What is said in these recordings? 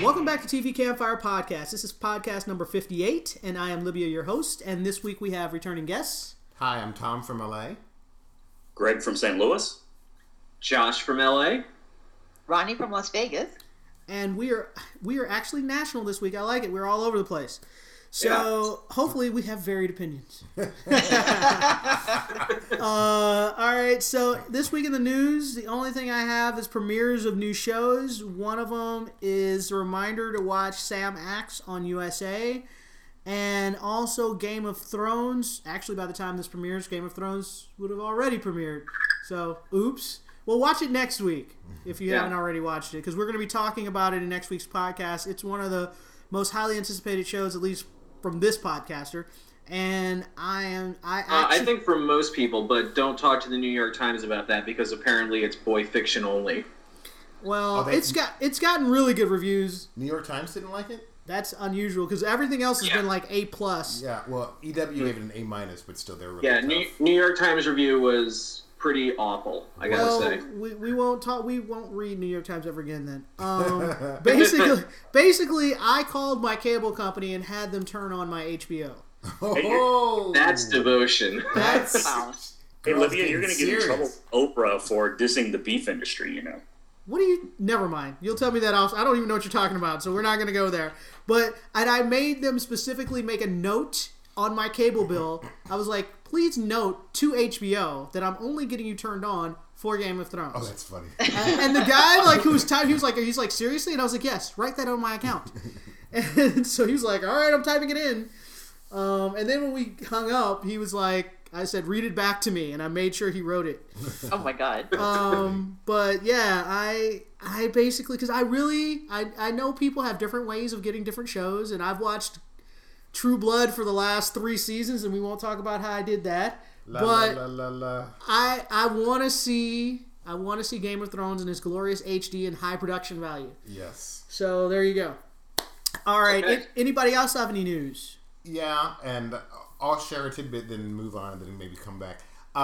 Welcome back to TV Campfire Podcast. This is podcast number 58, and I am Libya, your host. And this week we have returning guests. Hi, I'm Tom from LA. Greg from St. Louis. Josh from LA. Ronnie from Las Vegas. And we are actually national this week. I like it. We're all over the place. So hopefully we have varied opinions. All right. So this week in the news, the only thing I have is premieres of new shows. One of them is a reminder to watch Sam Axe on USA, and also Game of Thrones. Actually, by the time this premieres, Game of Thrones would have already premiered. So, oops. Well, watch it next week if you haven't already watched it, because we're going to be talking about it in next week's podcast. It's one of the most highly anticipated shows, at least from this podcaster, and I think for most people, but don't talk to the New York Times about that because apparently it's boy fiction only. Well, it's gotten really good reviews. New York Times didn't like it? That's unusual because everything else has been like A+. Yeah, well, EW gave it an A-, but still they're really tough. New York Times review was pretty awful, I gotta say. We won't read New York Times ever again then. Basically, I called my cable company and had them turn on my HBO. Oh, that's devotion. That's Hey, Olivia, you're going to get in trouble with Oprah for dissing the beef industry, you know. What do you... Never mind. You'll tell me that off. I don't even know what you're talking about, so we're not going to go there. And I made them specifically make a note on my cable bill. I was like, please note to HBO that I'm only getting you turned on for Game of Thrones. Oh, that's funny. And the guy, he's like, seriously? And I was like, yes, write that on my account. And so he was like, all right, I'm typing it in. And then when we hung up, he was like, I said, read it back to me, and I made sure he wrote it. Oh my God. But yeah, I basically, because I know people have different ways of getting different shows, and I've watched True Blood for the last 3 seasons, and we won't talk about how I did that. I want to see Game of Thrones in its glorious HD and high production value. Yes. So there you go. All right. Okay. Anybody else have any news? Yeah, and I'll share a tidbit, then move on, and then maybe come back.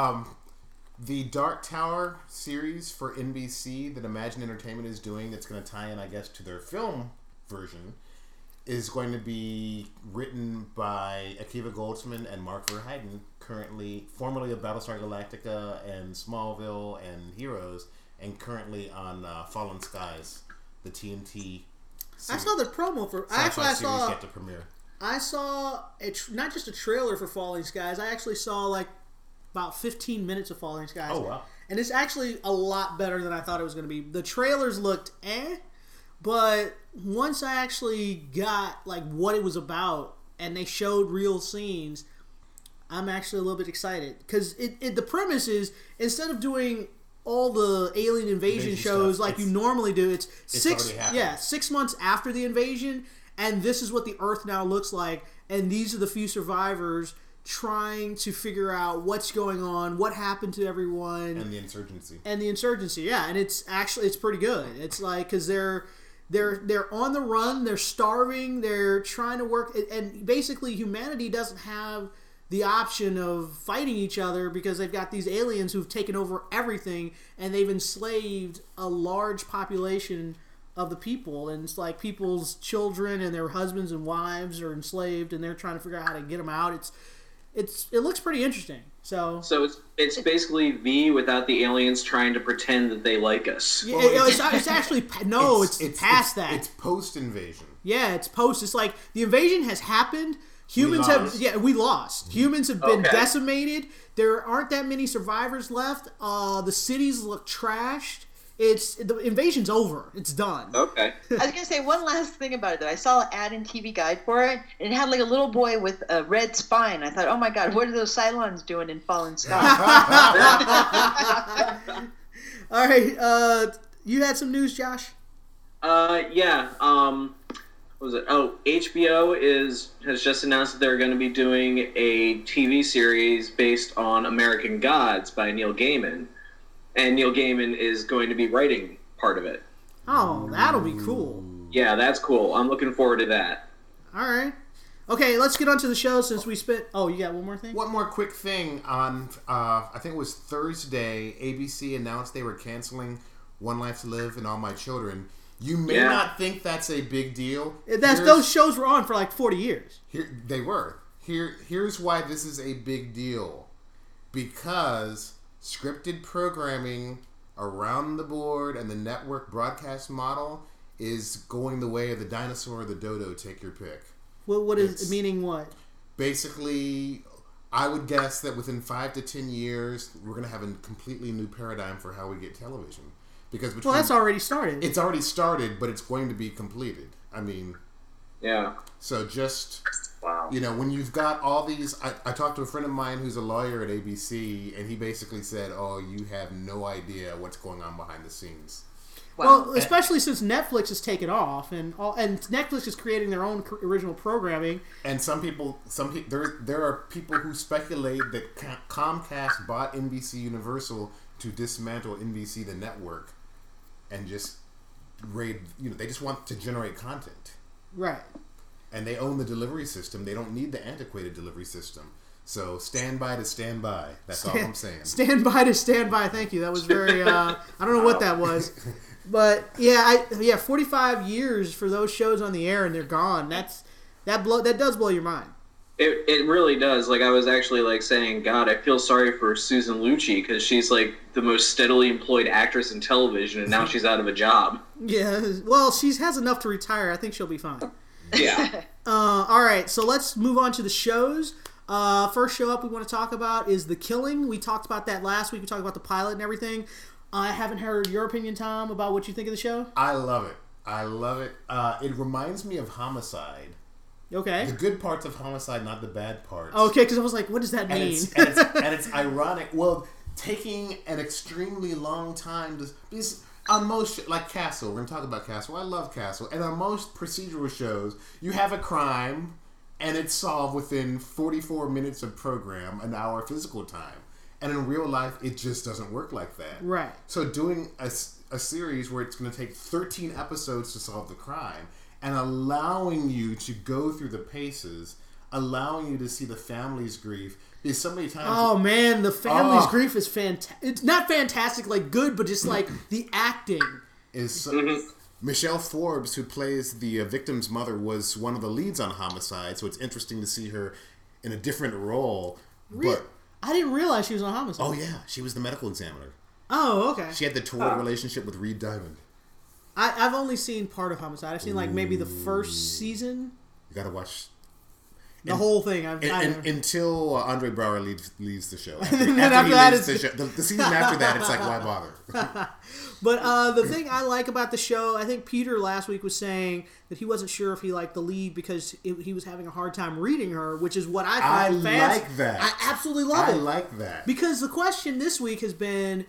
The Dark Tower series for NBC that Imagine Entertainment is doing, that's going to tie in, I guess, to their film version, is going to be written by Akiva Goldsman and Mark Verheiden, formerly of Battlestar Galactica and Smallville and Heroes, and currently on Fallen Skies, the TNT series. I saw the promo for... Yet to premiere. I saw not just a trailer for Falling Skies. I actually saw like about 15 minutes of Falling Skies. Oh, wow. And it's actually a lot better than I thought it was going to be. The trailers looked but once I actually got like what it was about and they showed real scenes, I'm actually a little bit excited. Because the premise is, instead of doing all the alien invasion shows like you normally do, it's 6 months after the invasion, and this is what the Earth now looks like, and these are the few survivors trying to figure out what's going on, what happened to everyone, and the insurgency. Yeah, and it's pretty good. It's like, because they're on the run, they're starving, they're trying to work, and basically humanity doesn't have the option of fighting each other because they've got these aliens who've taken over everything, and they've enslaved a large population of the people, and it's like people's children and their husbands and wives are enslaved, and they're trying to figure out how to get them out. It looks pretty interesting. So it's basically V without the aliens trying to pretend that they like us. Yeah, it's actually it's past that. It's post invasion. Yeah, it's post. It's like the invasion has happened. We lost. Humans have been decimated. There aren't that many survivors left. The cities look trashed. The invasion's over. It's done. Okay. I was gonna say one last thing about it. That I saw an ad in TV Guide for it, and it had like a little boy with a red spine. I thought, oh my God, what are those Cylons doing in Fallen Skies? All right. You had some news, Josh? Yeah. What was it? Oh, HBO has just announced that they're going to be doing a TV series based on American Gods by Neil Gaiman. And Neil Gaiman is going to be writing part of it. Oh, that'll be cool. Yeah, that's cool. I'm looking forward to that. All right. Okay, let's get on to the show since we spent... Oh, you got one more thing? One more quick thing. On, I think it was Thursday, ABC announced they were canceling One Life to Live and All My Children. You may not think that's a big deal. Those shows were on for like 40 years. They were. Here's why this is a big deal. Because scripted programming around the board and the network broadcast model is going the way of the dinosaur or the dodo, take your pick. What is meaning what? Basically, I would guess that within 5 to 10 years, we're going to have a completely new paradigm for how we get television. Because that's already started. It's already started, but it's going to be completed. I mean... Yeah. So just... Wow. When you've got all these... I talked to a friend of mine who's a lawyer at ABC, and he basically said, oh, you have no idea what's going on behind the scenes. Wow. Well, especially since Netflix has taken off, and Netflix is creating their own original programming. And there are people who speculate that Comcast bought NBC Universal to dismantle NBC the network, and just they just want to generate content. Right. And they own the delivery system. They don't need the antiquated delivery system. So stand by to stand by. That's all I'm saying. Stand by to stand by. Thank you. That was very. I don't know what that was, but yeah, 45 years for those shows on the air and they're gone. That does blow your mind. It really does. Like I was actually like saying, God, I feel sorry for Susan Lucci because she's like the most steadily employed actress in television, and now she's out of a job. Yeah. Well, she has enough to retire. I think she'll be fine. Yeah. All right. So let's move on to the shows. First show up we want to talk about is The Killing. We talked about that last week. We talked about the pilot and everything. I haven't heard your opinion, Tom, about what you think of the show. I love it. It reminds me of Homicide. Okay. The good parts of Homicide, not the bad parts. Okay, because I was like, what does that mean? And it's ironic. Well, taking an extremely long time to... Because on most... Like Castle. We're going to talk about Castle. I love Castle. And on most procedural shows, you have a crime... And it's solved within 44 minutes of program, an hour of physical time. And in real life, it just doesn't work like that. Right. So doing a series where it's going to take 13 episodes to solve the crime and allowing you to go through the paces, allowing you to see the family's grief, is so many times... Oh, man, the family's grief is fantastic. It's not fantastic, like good, but just like the acting. Is so... Michelle Forbes, who plays the victim's mother, was one of the leads on Homicide, so it's interesting to see her in a different role. Really? But I didn't realize she was on Homicide. Oh, yeah. She was the medical examiner. Oh, okay. She had the torrid relationship with Reed Diamond. I've only seen part of Homicide. I've seen, like, maybe the first season. You gotta watch... The whole thing. Until Andre Braugher leaves the show. After that, the season after that, it's like, why bother? But the thing I like about the show, I think Peter last week was saying that he wasn't sure if he liked the lead because he was having a hard time reading her, which is what I find fantastic. Like that. I absolutely love it. I like that. Because the question this week has been,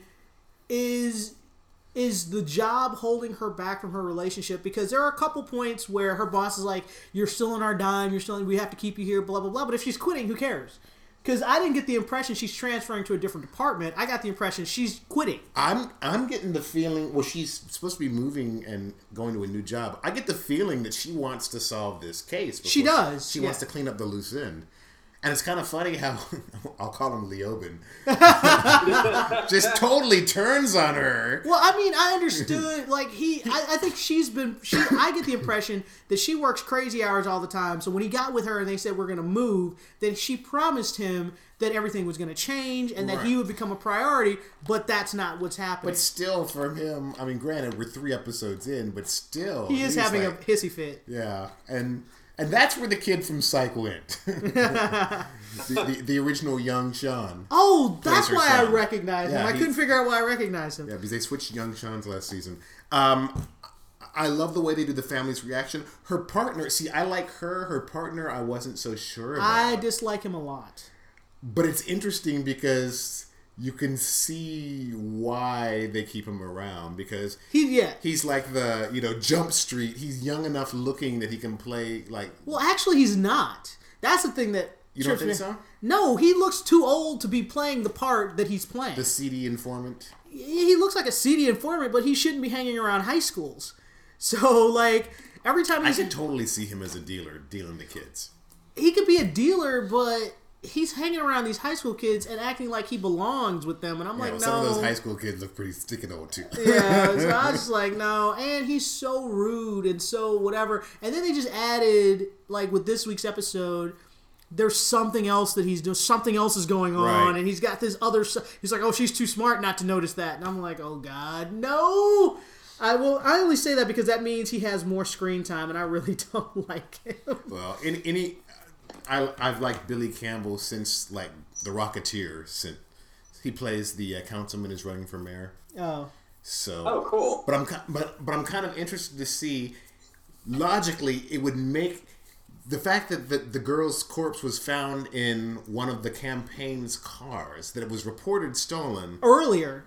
is the job holding her back from her relationship? Because there are a couple points where her boss is like, you're still on our dime, we have to keep you here, blah, blah, blah. But if she's quitting, who cares? Because I didn't get the impression she's transferring to a different department. I got the impression she's quitting. I'm getting the feeling, well, she's supposed to be moving and going to a new job. I get the feeling that she wants to solve this case. She does. She wants to clean up the loose end. And it's kind of funny how, I'll call him Leoben, just totally turns on her. Well, I mean, I understood, like, I think I get the impression that she works crazy hours all the time. So when he got with her and they said, we're going to move, then she promised him that everything was going to change and that he would become a priority, but that's not what's happening. But still, for him, I mean, granted, we're 3 episodes in, but still. He's having a hissy fit. Yeah, and that's where the kid from Psych went. the original young Sean. Oh, that's why I recognized him. I couldn't figure out why I recognized him. Yeah, because they switched young Sean's last season. I love the way they do the family's reaction. Her partner, see, I like her. Her partner, I wasn't so sure about. I dislike him a lot. But it's interesting because... you can see why they keep him around because he's like the Jump Street. He's young enough looking that he can play like. Well, actually, he's not. That's the thing that you don't think so. No, he looks too old to be playing the part that he's playing. The seedy informant. He looks like a seedy informant, but he shouldn't be hanging around high schools. So like every time I can totally see him as a dealer dealing the kids. He could be a dealer, but. he's hanging around these high school kids and acting like he belongs with them, and I'm like, no. Some of those high school kids look pretty sticky old too. Yeah, so I was just like, no. And he's so rude and so whatever. And then they just added, like with this week's episode, there's something else that he's doing. Something else is going on, and he's got this other. He's like, oh, she's too smart not to notice that, and I'm like, oh God, no. I only say that because that means he has more screen time, and I really don't like him. Well, I've liked Billy Campbell since like The Rocketeer. Since he plays the councilman who's running for mayor. Oh. So. Oh, cool. But I'm kind of interested to see. Logically, it would make the fact that the girl's corpse was found in one of the campaign's cars, that it was reported stolen earlier.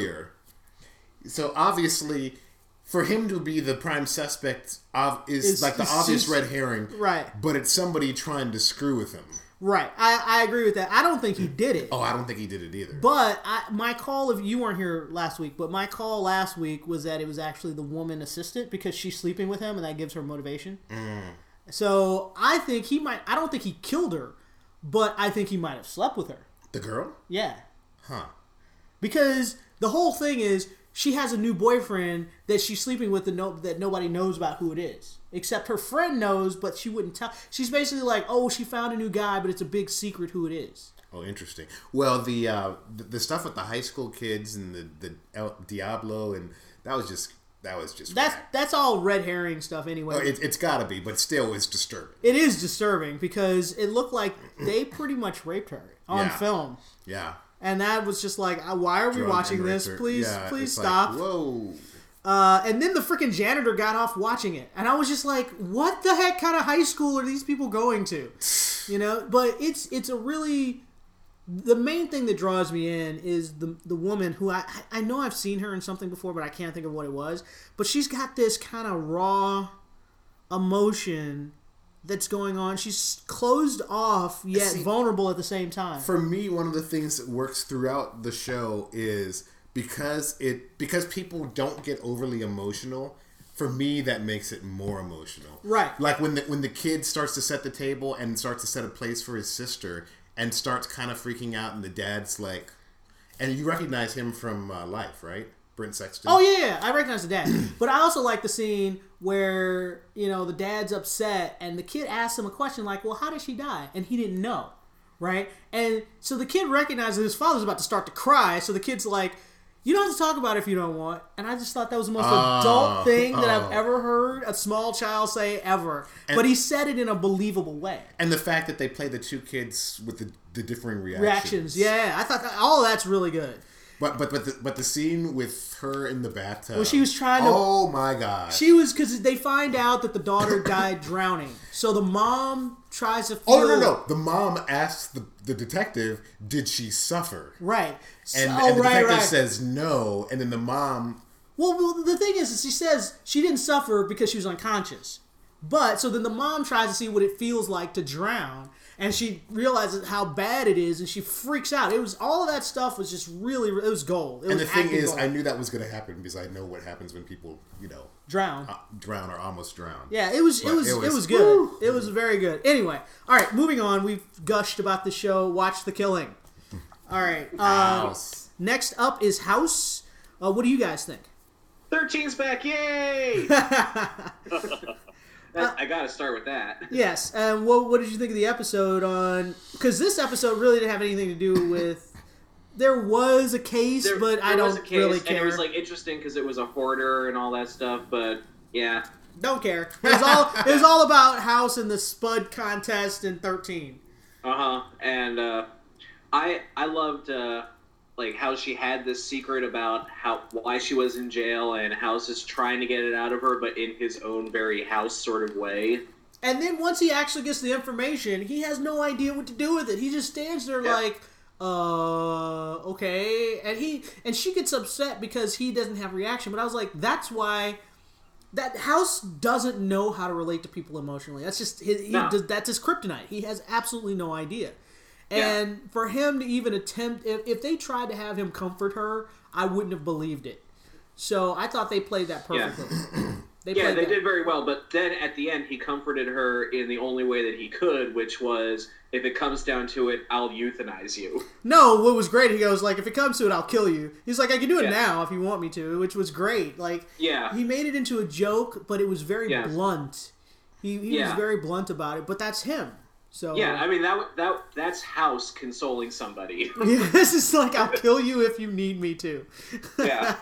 So obviously, for him to be the prime suspect is like the obvious red herring. Right. But it's somebody trying to screw with him. Right. I agree with that. I don't think he did it. Oh, I don't think he did it either. But my call, if you weren't here last week, but my call last week was that it was actually the woman assistant because she's sleeping with him and that gives her motivation. So I think I don't think he killed her, but I think he might have slept with her. The girl? Yeah. Huh. Because the whole thing is, she has a new boyfriend that she's sleeping with that nobody knows about who it is. Except her friend knows, but she wouldn't tell. She's basically like, oh, she found a new guy, but it's a big secret who it is. Oh, interesting. Well, the stuff with the high school kids and the El Diablo, and that was just that's all red herring stuff anyway. Oh, it's got to be, but still, it's disturbing. It is disturbing because it looked like they pretty much raped her on film. Yeah. And that was just like, why are we watching this? Please stop. Like, whoa. And then the freaking janitor got off watching it. And I was just like, what the heck kind of high school are these people going to? You know? But it's a really... The main thing that draws me in is the woman who I know I've seen her in something before, but I can't think of what it was. But she's got this kind of raw emotion that's going on. She's closed off yet vulnerable at the same time. For me, one of the things that works throughout the show is because people don't get overly emotional. For me, that makes it more emotional. Right. Like when the kid starts to set the table and starts to set a place for his sister and starts kind of freaking out, and the dad's like, and you recognize him from Life, right? Brent Sexton. Oh yeah, I recognize the dad. But I also like the scene where, you know, the dad's upset and the kid asks him a question like, well, how did she die? And he didn't know, right? And so the kid recognizes his father's about to start to cry, so the kid's like, you don't have to talk about it if you don't want. And I just thought that was the most adult thing that I've ever heard a small child say ever. But he said it in a believable way. And the fact that they play the two kids with the differing reactions. Yeah, I thought all of that's really good. But the scene with her in the bathtub. Well, she was trying to. Oh my God. She was, because they find out that the daughter died drowning. So the mom tries to. No. The mom asks the detective, "Did she suffer?" Right. And the detective says no, and then the mom. Well, the thing is she says she didn't suffer because she was unconscious. But so then the mom tries to see what it feels like to drown. And she realizes how bad it is, and she freaks out. It was all of that stuff was just really, it was gold. And the thing is, I knew that was going to happen because I know what happens when people, you know, drown or almost drown. Yeah, it was good. Woo! It was very good. Anyway, all right, moving on. We've gushed about the show. Watch The Killing. All right. House. Next up is House. What do you guys think? 13's back! Yay! I gotta start with that. Yes. And what did you think of the episode because this episode really didn't have anything to do with... There was a case, but I don't really care. And it was like interesting because it was a hoarder and all that stuff, but yeah. Don't care. It was all about House and the Spud contest in 13. And I loved like how she had this secret about why she was in jail, and House is trying to get it out of her, but in his own very House sort of way. And then once he actually gets the information, he has no idea what to do with it. He just stands there like, okay. And she gets upset because he doesn't have reaction. But I was like, that's why that House doesn't know how to relate to people emotionally. That's just that's his kryptonite. He has absolutely no idea. And for him to even attempt, if they tried to have him comfort her, I wouldn't have believed it. So I thought they played that perfectly. They did that. very well. But then at the end, he comforted her in the only way that he could, which was, if it comes down to it, I'll euthanize you. No, what was great, he goes, like, if it comes to it, I'll kill you. He's like, I can do it Yeah. now if you want me to, which was great. Like, Yeah. he made it into a joke, but it was very blunt. He was very blunt about it, but that's him. So Yeah, I mean, that's House consoling somebody. this is like, I'll kill you if you need me to. Yeah.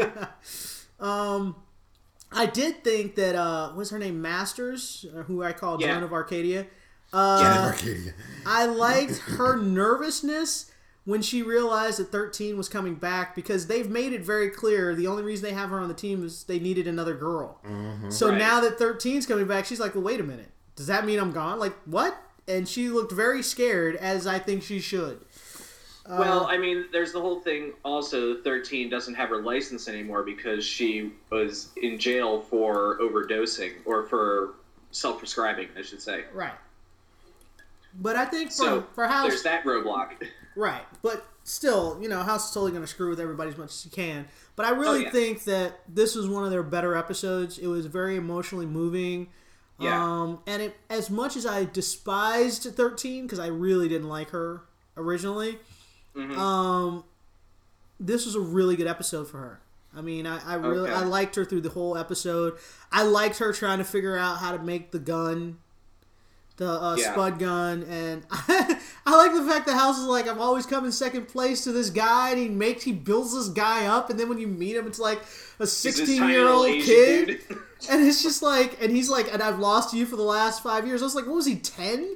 I did think that, what's her name, Masters, who I call Joan of Arcadia. Joan of Arcadia. I liked her nervousness when she realized that 13 was coming back, because they've made it very clear the only reason they have her on the team is they needed another girl. So Right. now that 13's coming back, she's like, well, wait a minute. Does that mean I'm gone? Like, what? And she looked very scared, as I think she should. Well, I mean, there's the whole thing also, 13 doesn't have her license anymore because she was in jail for overdosing, or for self-prescribing, I should say. Right. But I think So, for House... there's that roadblock. Right, but still, House is totally going to screw with everybody as much as he can. But I really think that this was one of their better episodes. It was very emotionally moving. Yeah. And as much as I despised 13, because I really didn't like her originally, this was a really good episode for her. I mean, I liked her through the whole episode. I liked her trying to figure out how to make the gun. The spud gun, and I like the fact that House is like, I've always come in second place to this guy, and he builds this guy up, and then when you meet him, it's like a 16-year-old kid, and it's just like, and he's like, and I've lost you for the last 5 years. I was like, what was he, 10?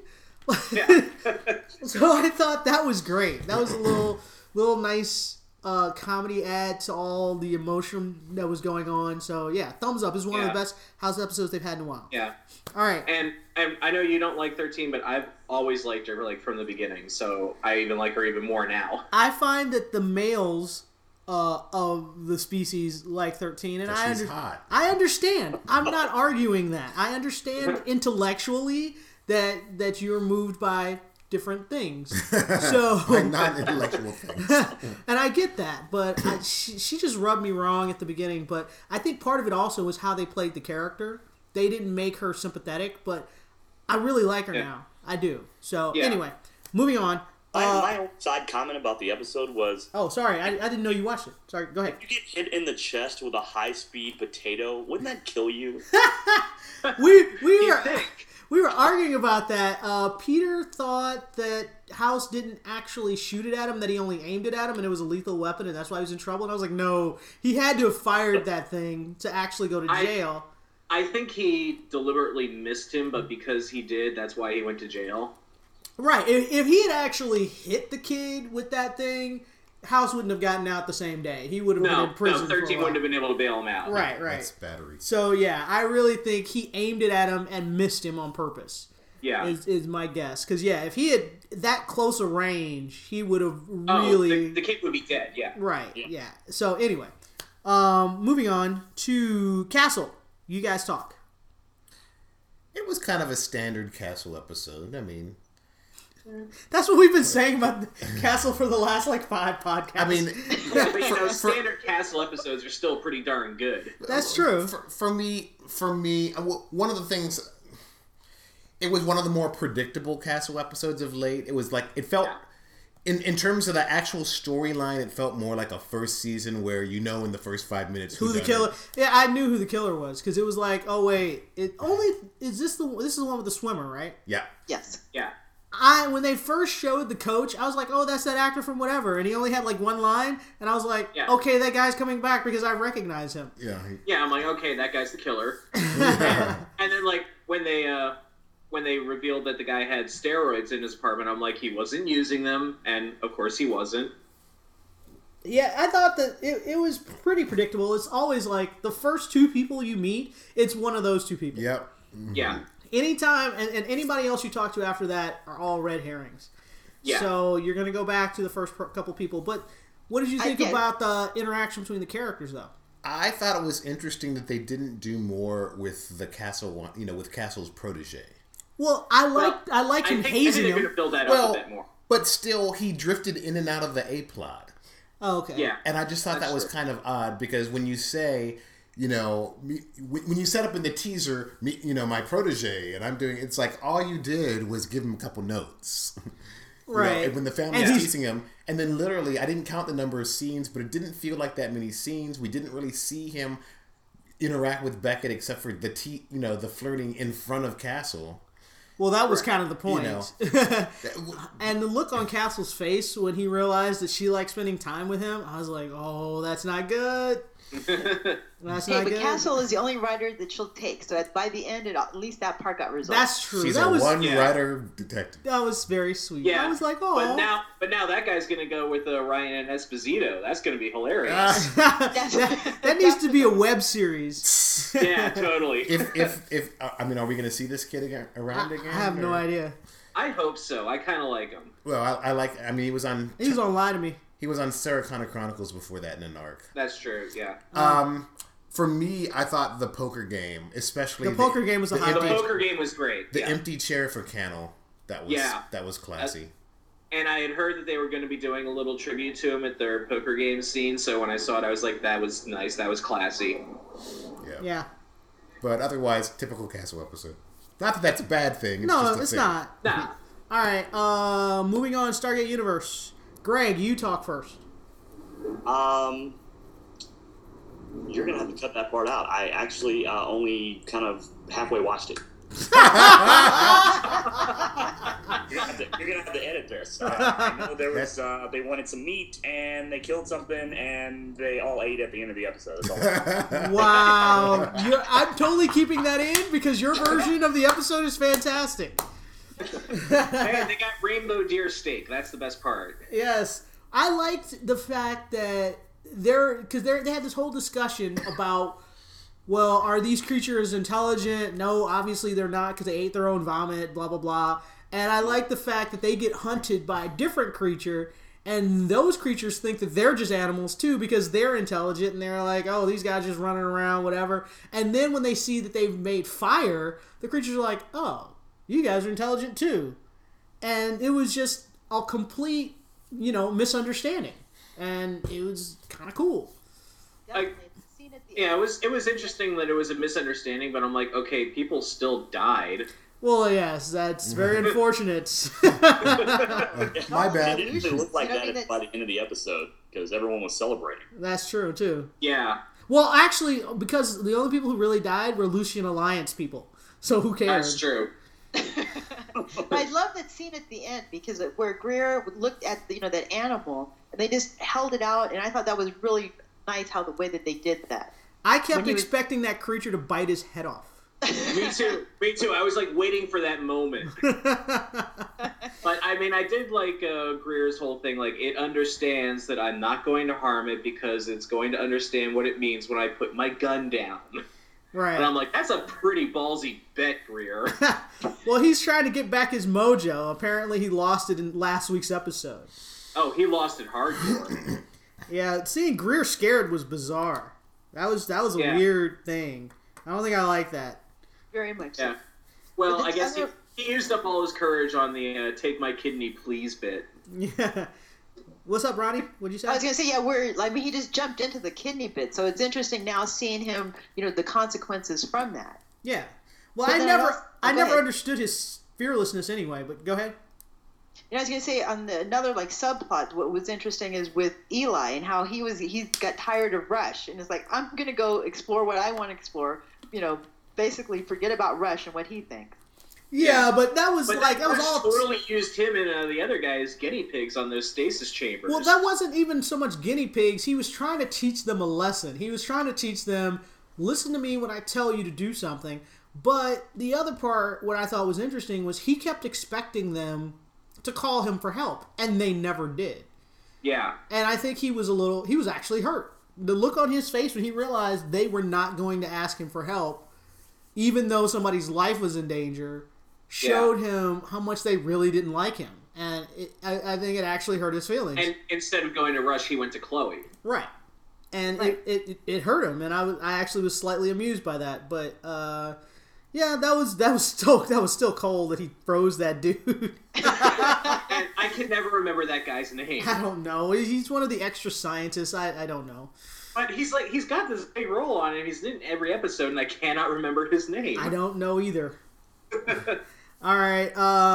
So I thought that was great. That was a little nice comedy add to all the emotion that was going on. So yeah, thumbs up. This is one of the best House episodes they've had in a while. Yeah. All right. And I know you don't like 13, but I've always liked her, like, from the beginning, so I even like her even more now. I find that the males of the species like 13, and She's hot. I understand. I'm not arguing that. I understand intellectually that you're moved by different things. So Like non-intellectual things. and I get that, but she just rubbed me wrong at the beginning. But I think part of it also was how they played the character. They didn't make her sympathetic, but I really like her now. I do. So anyway, moving on. My own side comment about the episode was... Oh, sorry. I didn't know you watched it. Sorry. Go ahead. If you get hit in the chest with a high-speed potato, wouldn't that kill you? We were arguing about that. Peter thought that House didn't actually shoot it at him, that he only aimed it at him, and it was a lethal weapon, and that's why he was in trouble. And I was like, no, he had to have fired that thing to actually go to jail. I think he deliberately missed him, but because he did, that's why he went to jail. Right. If he had actually hit the kid with that thing, House wouldn't have gotten out the same day. He would have been in prison. No, 13 wouldn't have been able to bail him out. Right. That's battery. So, yeah, I really think he aimed it at him and missed him on purpose. Yeah. Is my guess. Because, yeah, if he had that close a range, he would have really... the kid would be dead, yeah. Right, yeah. So, anyway. Moving on to Castle. You guys talk. It was kind of a standard Castle episode. I mean... That's what we've been saying about Castle for the last, 5 podcasts. I mean... But, standard Castle episodes are still pretty darn good. That's true. For me, one of the things... It was one of the more predictable Castle episodes of late. It was like... It felt... Yeah. In terms of the actual storyline, it felt more like a first season where in the first 5 minutes who the killer. Yeah, I knew who the killer was because it was like, oh wait, this is the one with the swimmer, right? Yeah. Yes. Yeah. When they first showed the coach, I was like, oh, that's that actor from whatever, and he only had one line, and I was like, okay, that guy's coming back because I recognize him. Yeah. Yeah, I'm like, okay, that guy's the killer. And then when they revealed that the guy had steroids in his apartment, I'm like, he wasn't using them, and of course he wasn't. Yeah, I thought that it was pretty predictable. It's always like the first 2 people you meet, it's one of those 2 people. Yep. Mm-hmm. Yeah. Anytime, and anybody else you talk to after that are all red herrings. Yeah. So you're going to go back to the first couple people. But what did you think about the interaction between the characters, though? I thought it was interesting that they didn't do more with the Castle, with Castle's protege. Well, I like him hazing him. I think to build that up a bit more. But still, he drifted in and out of the A-plot. Oh, okay. Yeah. And I just thought that was kind of odd because when you say when you set up in the teaser, my protege, and I'm doing, it's like all you did was give him a couple notes. Right. When the family's teasing him, and then literally, I didn't count the number of scenes, but it didn't feel like that many scenes. We didn't really see him interact with Beckett except for the flirting in front of Castle. Well, that was kind of the point. And the look on Castle's face when he realized that she liked spending time with him, I was like, oh, that's not good. That's not good. Castle is the only writer that she'll take, so by the end, at least that part got resolved. That's true. She's a one-writer detective. That was very sweet. Yeah. I was like, oh. But now that guy's going to go with Ryan Esposito. That's going to be hilarious. that needs to be a web series. Yeah, totally. If are we going to see this kid around again? I have no idea. I hope so. I kind of like him. Well, he was on... He was on Lie to Me. He was on Sarah Connor Chronicles before that in an arc. That's true, yeah. For me, I thought the poker game, especially... The poker game was a highlight. The poker game was great. The empty chair for Cannell, that was classy. And I had heard that they were going to be doing a little tribute to him at their poker game scene, so when I saw it, I was like, that was nice, that was classy. Yeah. But otherwise, typical Castle episode. Not that that's a bad thing. It's not. Nah. All right, moving on, Stargate Universe. Greg, you talk first. You're going to have to cut that part out. I actually only kind of halfway watched it. You're gonna have to edit this. I know there was they wanted some meat and they killed something and they all ate at the end of the episode. That's all. Wow, I'm totally keeping that in because your version of the episode is fantastic. Man, they got rainbow deer steak. That's the best part. Yes, I liked the fact that they had this whole discussion about, well, are these creatures intelligent? No, obviously they're not because they ate their own vomit, blah, blah, blah. And I like the fact that they get hunted by a different creature, and those creatures think that they're just animals too because they're intelligent, and they're like, oh, these guys just running around, whatever. And then when they see that they've made fire, the creatures are like, oh, you guys are intelligent too. And it was just a complete, misunderstanding. And it was kind of cool. Yeah, it was interesting that it was a misunderstanding, but I'm like, okay, people still died. Well, yes, that's very unfortunate. My bad. It didn't look like that by the end of the episode because everyone was celebrating. That's true, too. Yeah. Well, actually, because the only people who really died were Lucian Alliance people. So who cares? That's true. But I love that scene at the end because where Greer looked at that animal and they just held it out, and I thought that was really nice how the way that they did that. I kept expecting that creature to bite his head off. Me too. I was like waiting for that moment. But I mean, I did like Greer's whole thing. Like, it understands that I'm not going to harm it because it's going to understand what it means when I put my gun down. Right. And I'm like, that's a pretty ballsy bet, Greer. Well, he's trying to get back his mojo. Apparently, he lost it in last week's episode. Oh, he lost it hardcore. Yeah, seeing Greer scared was bizarre. That was a weird thing. I don't think I like that. Very much so. Yeah. Well, I guess he used up all his courage on the take my kidney please bit. Yeah. What's up, Ronnie? What'd you say? I was going to say, he just jumped into the kidney bit, so it's interesting now seeing him, the consequences from that. Yeah. Well, I never understood his fearlessness anyway, but go ahead. I was going to say, on another subplot, what was interesting is with Eli and how he got tired of Rush, and it's like, I'm going to go explore what I want to explore, basically forget about Rush and what he thinks. Yeah, but that was all totally used him and the other guys guinea pigs on those stasis chambers. Well, that wasn't even so much guinea pigs. He was trying to teach them a lesson. He was trying to teach them, listen to me when I tell you to do something. But the other part, what I thought was interesting, was he kept expecting them to call him for help, and they never did. Yeah. And I think he was actually hurt. The look on his face when he realized they were not going to ask him for help, even though somebody's life was in danger, showed him how much they really didn't like him. And I think it actually hurt his feelings. And instead of going to Rush, he went to Chloe. Right. And it hurt him, and I actually was slightly amused by that. But yeah, that was still cold that he froze that dude. And I can never remember that guy's name. I don't know. He's one of the extra scientists. I don't know. But he's got this big role on it. He's in every episode, and I cannot remember his name. I don't know either. All right,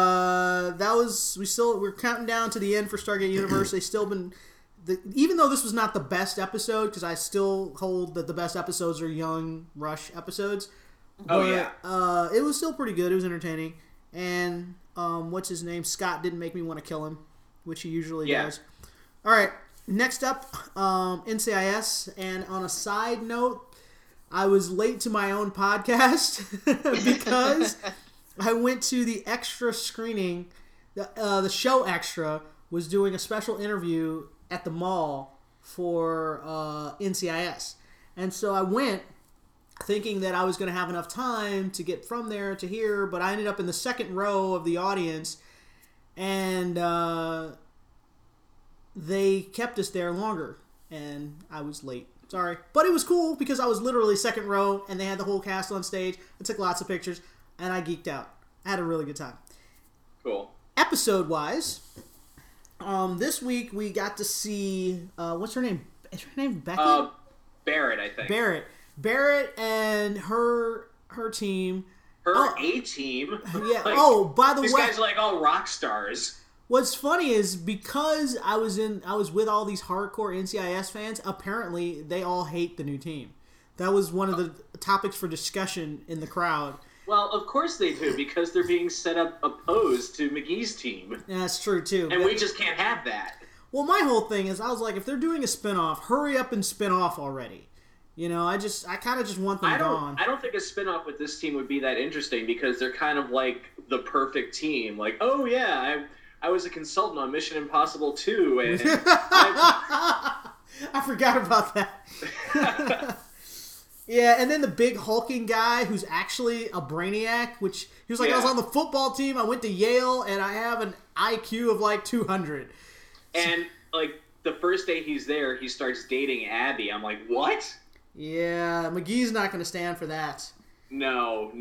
we're counting down to the end for Stargate Universe. They've still been, even though this was not the best episode, because I still hold that the best episodes are Young Rush episodes. Oh, yeah. It was still pretty good. It was entertaining. And, what's his name? Scott didn't make me want to kill him, which he usually does. All right, next up, NCIS. And on a side note, I was late to my own podcast because I went to the extra screening. The show Extra was doing a special interview at the mall for NCIS. And so I went thinking that I was going to have enough time to get from there to here, but I ended up in the second row of the audience, and they kept us there longer, and I was late. Sorry. But it was cool because I was literally second row, and they had the whole cast on stage. I took lots of pictures, and I geeked out. I had a really good time. Cool. Episode-wise, this week we got to see, what's her name? Is her name Becky? Barrett, I think. Barrett and her team. Her A-team? Yeah. Like, by the way. These guys are like all rock stars. What's funny is because I was with all these hardcore NCIS fans, apparently they all hate the new team. That was one of the topics for discussion in the crowd. Well, of course they do, because they're being set up opposed to McGee's team. Yeah, that's true, too. And we just can't have that. Well, my whole thing is, I was like, if they're doing a spinoff, hurry up and spin off already. You know, I kind of just want them gone. I don't think a spinoff with this team would be that interesting, because they're kind of like the perfect team. Like, oh yeah, I was a consultant on Mission Impossible 2, and I forgot about that. Yeah, and then the big hulking guy who's actually a brainiac, which he was like, I was on the football team, I went to Yale, and I have an IQ of like 200. And like the first day he's there, he starts dating Abby. I'm like, what? Yeah, McGee's not going to stand for that. No.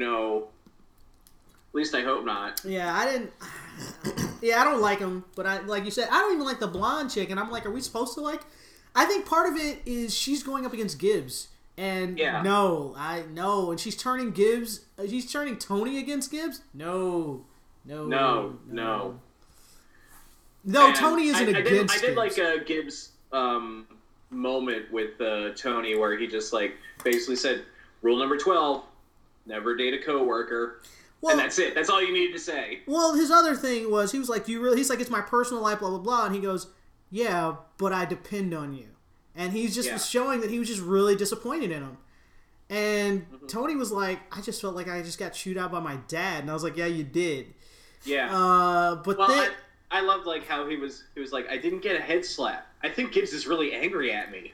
At least I hope not. Yeah, I don't like him, but like you said, I don't even like the blonde chick, and I'm like, are we supposed to like? I think part of it is she's going up against Gibbs, and and she's turning Tony against Gibbs. No. No, Tony isn't against Gibbs. I did like a Gibbs moment with Tony where he just like basically said, rule number 12, never date a coworker. Well, and that's it. That's all you needed to say. Well, his other thing was, he was like, he's like, it's my personal life, blah, blah, blah. And he goes, yeah, but I depend on you. And he's just showing that he was just really disappointed in him. And Tony was like, I just felt like I just got chewed out by my dad. And I was like, yeah, you did. Yeah. I loved like how he was like, I didn't get a head slap. I think Gibbs is really angry at me.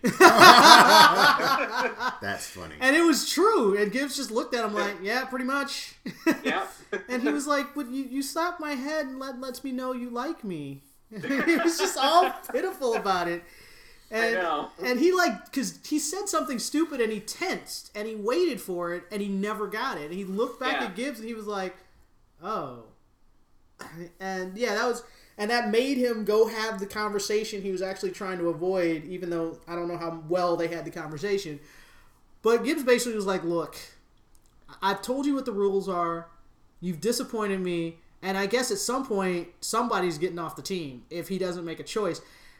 That's funny. And it was true. And Gibbs just looked at him like, yeah, pretty much. Yeah. And he was like, but you slapped my head and lets me know you like me. He was just all pitiful about it. And, I know. And he because he said something stupid and he tensed and he waited for it and he never got it. And he looked back at Gibbs and he was like, oh. And that made him go have the conversation he was actually trying to avoid, even though I don't know how well they had the conversation. But Gibbs basically was like, look, I've told you what the rules are. You've disappointed me. And I guess at some point, somebody's getting off the team if he doesn't make a choice.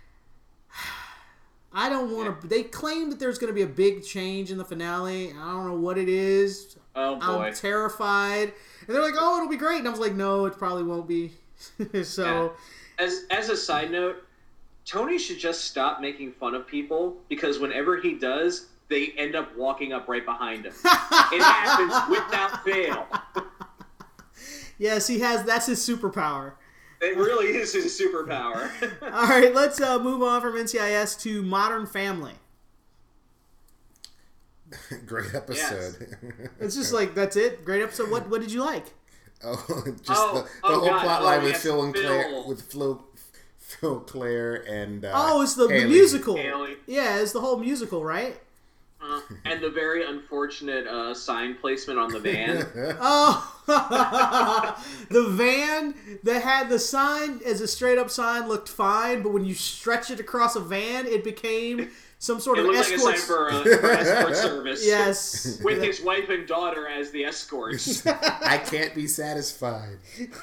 I don't want to... They claim that there's going to be a big change in the finale. I don't know what it is. Oh, boy. I'm terrified. And they're like, oh, it'll be great. And I was like, no, it probably won't be. So... Yeah. As a side note, Tony should just stop making fun of people, because whenever he does, they end up walking up right behind him. It happens without fail. Yes, that's his superpower. It really is his superpower. All right, let's move on from NCIS to Modern Family. Great episode. Yes. It's just like, that's it? Great episode. What did you like? The whole plot line with Phil and Claire, with Phil, Claire, and it's the musical. Haley. Yeah, it's the whole musical, right? And the very unfortunate sign placement on the van. The van that had the sign as a straight up sign looked fine, but when you stretch it across a van, it became some sort It of looked escort. like a sign for escort service. Yes. With his wife and daughter as the escorts. I can't be satisfied.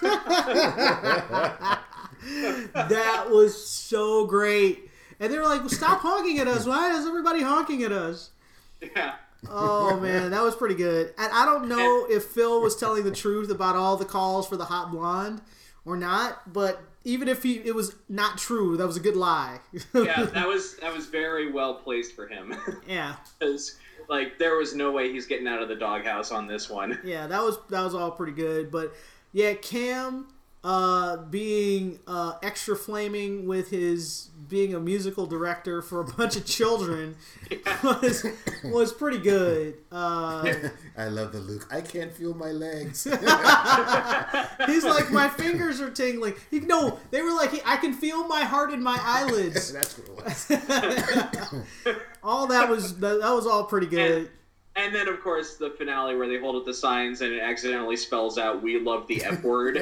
That was so great. And they were like, well, stop honking at us. Why is everybody honking at us? Yeah. Oh, man, that was pretty good. And I don't know if Phil was telling the truth about all the calls for the hot blonde or not, but even if it was not true, that was a good lie. Yeah, that was very well placed for him. Yeah. Because, like, there was no way he's getting out of the doghouse on this one. Yeah, that was all pretty good. But, yeah, Cam being extra flaming with his being a musical director for a bunch of children was pretty good. I love the Luke. I can't feel my legs. He's like, my fingers are tingling. They were like, I can feel my heart in my eyelids. That's what it was. All that was all pretty good. And then, of course, the finale where they hold up the signs and it accidentally spells out, "We love the F word."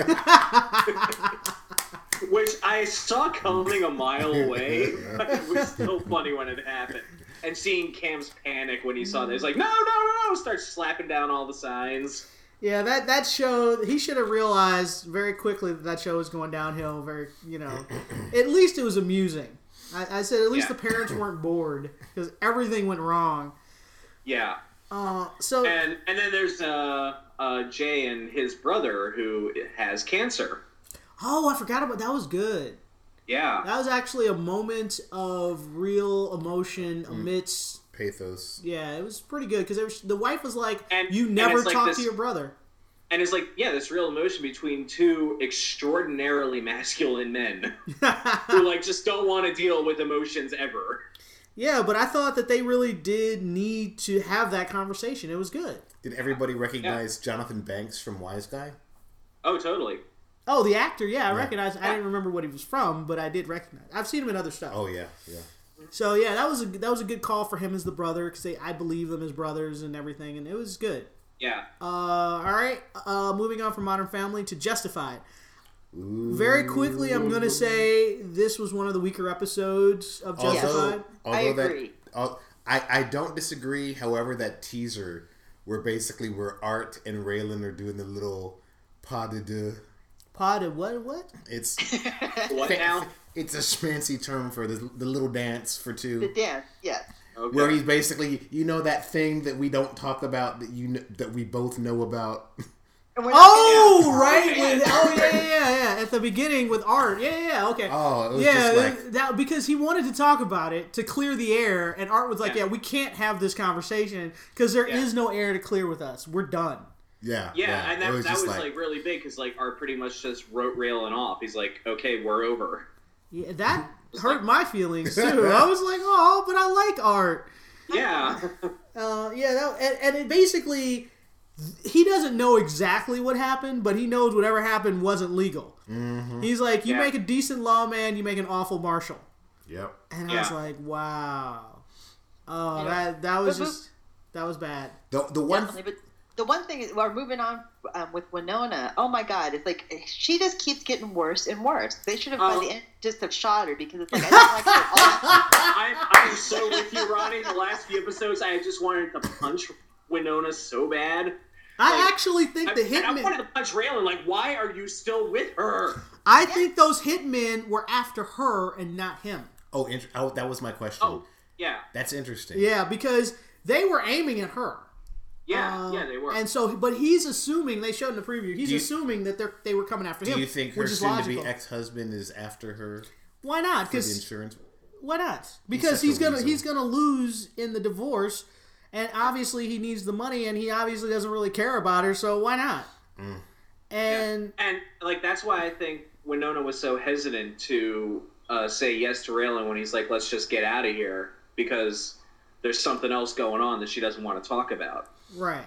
Which I saw coming a mile away, but it was still funny when it happened. And seeing Cam's panic when he saw that, he's like, no, starts slapping down all the signs. Yeah, that show, he should have realized very quickly that show was going downhill. At least it was amusing. I said at least the parents weren't bored because everything went wrong. Yeah. And then there's Jay and his brother who has cancer. Oh, I forgot about that. Was good. Yeah. That was actually a moment of real emotion amidst pathos. Yeah, it was pretty good because the wife was like, "You and never like talk to your brother." And it's like, yeah, this real emotion between two extraordinarily masculine men who like just don't want to deal with emotions ever. Yeah, but I thought that they really did need to have that conversation. It was good. Did everybody recognize Jonathan Banks from Wise Guy? Oh, totally. Oh, the actor, yeah, I recognize. I didn't remember what he was from, but I did recognize. I've seen him in other stuff. Oh yeah. So yeah, that was a good call for him as the brother because I believe them as brothers and everything, and it was good. Yeah. All right. Moving on from Modern Family to Justified. Ooh. Very quickly, I'm gonna say this was one of the weaker episodes of Justified. I agree. I don't disagree. However, that teaser where Art and Raylan are doing the little pas de deux. Pas de what? It's what now? It's a schmancy term for the little dance for two. The dance, yes. Okay. Where he's basically, that thing that we don't talk about that we both know about. Right. Yeah. At the beginning with Art. Yeah. Okay. Oh, it was just like... that because he wanted to talk about it to clear the air, and Art was like, "Yeah, we can't have this conversation because there is no air to clear with us. We're done." Yeah, and that was like really big because like Art pretty much just wrote Raylan off. He's like, "Okay, we're over." Yeah, that hurt my feelings too. I was like, "Oh, but I like Art." Yeah. And it basically, he doesn't know exactly what happened, but he knows whatever happened wasn't legal. Mm-hmm. He's like, you make a decent lawman, you make an awful marshal. Yep. And I was like, wow. Oh, that was bad. The one. But the one thing is, we're moving on with Winona. Oh my God, it's like she just keeps getting worse and worse. They should have by the end just have shot her because it's like I don't like her. I'm so with you, Ronnie. The last few episodes, I just wanted to punch Winona so bad. I actually think the hitmen. I wanted to punch Raylan. Like, why are you still with her? I think those hitmen were after her and not him. Oh, that was my question. Oh, yeah. That's interesting. Yeah, because they were aiming at her. Yeah, they were. And so, but he's assuming, they showed in the preview, he's assuming that they were coming after him. Do you think her soon-to-be ex-husband is after her? Why not? For the insurance? Why not? Because he's gonna lose in the divorce, and obviously he needs the money, and he obviously doesn't really care about her, so why not? And like that's why I think Winona was so hesitant to say yes to Raylan when he's like, let's just get out of here, because there's something else going on that she doesn't want to talk about. Right.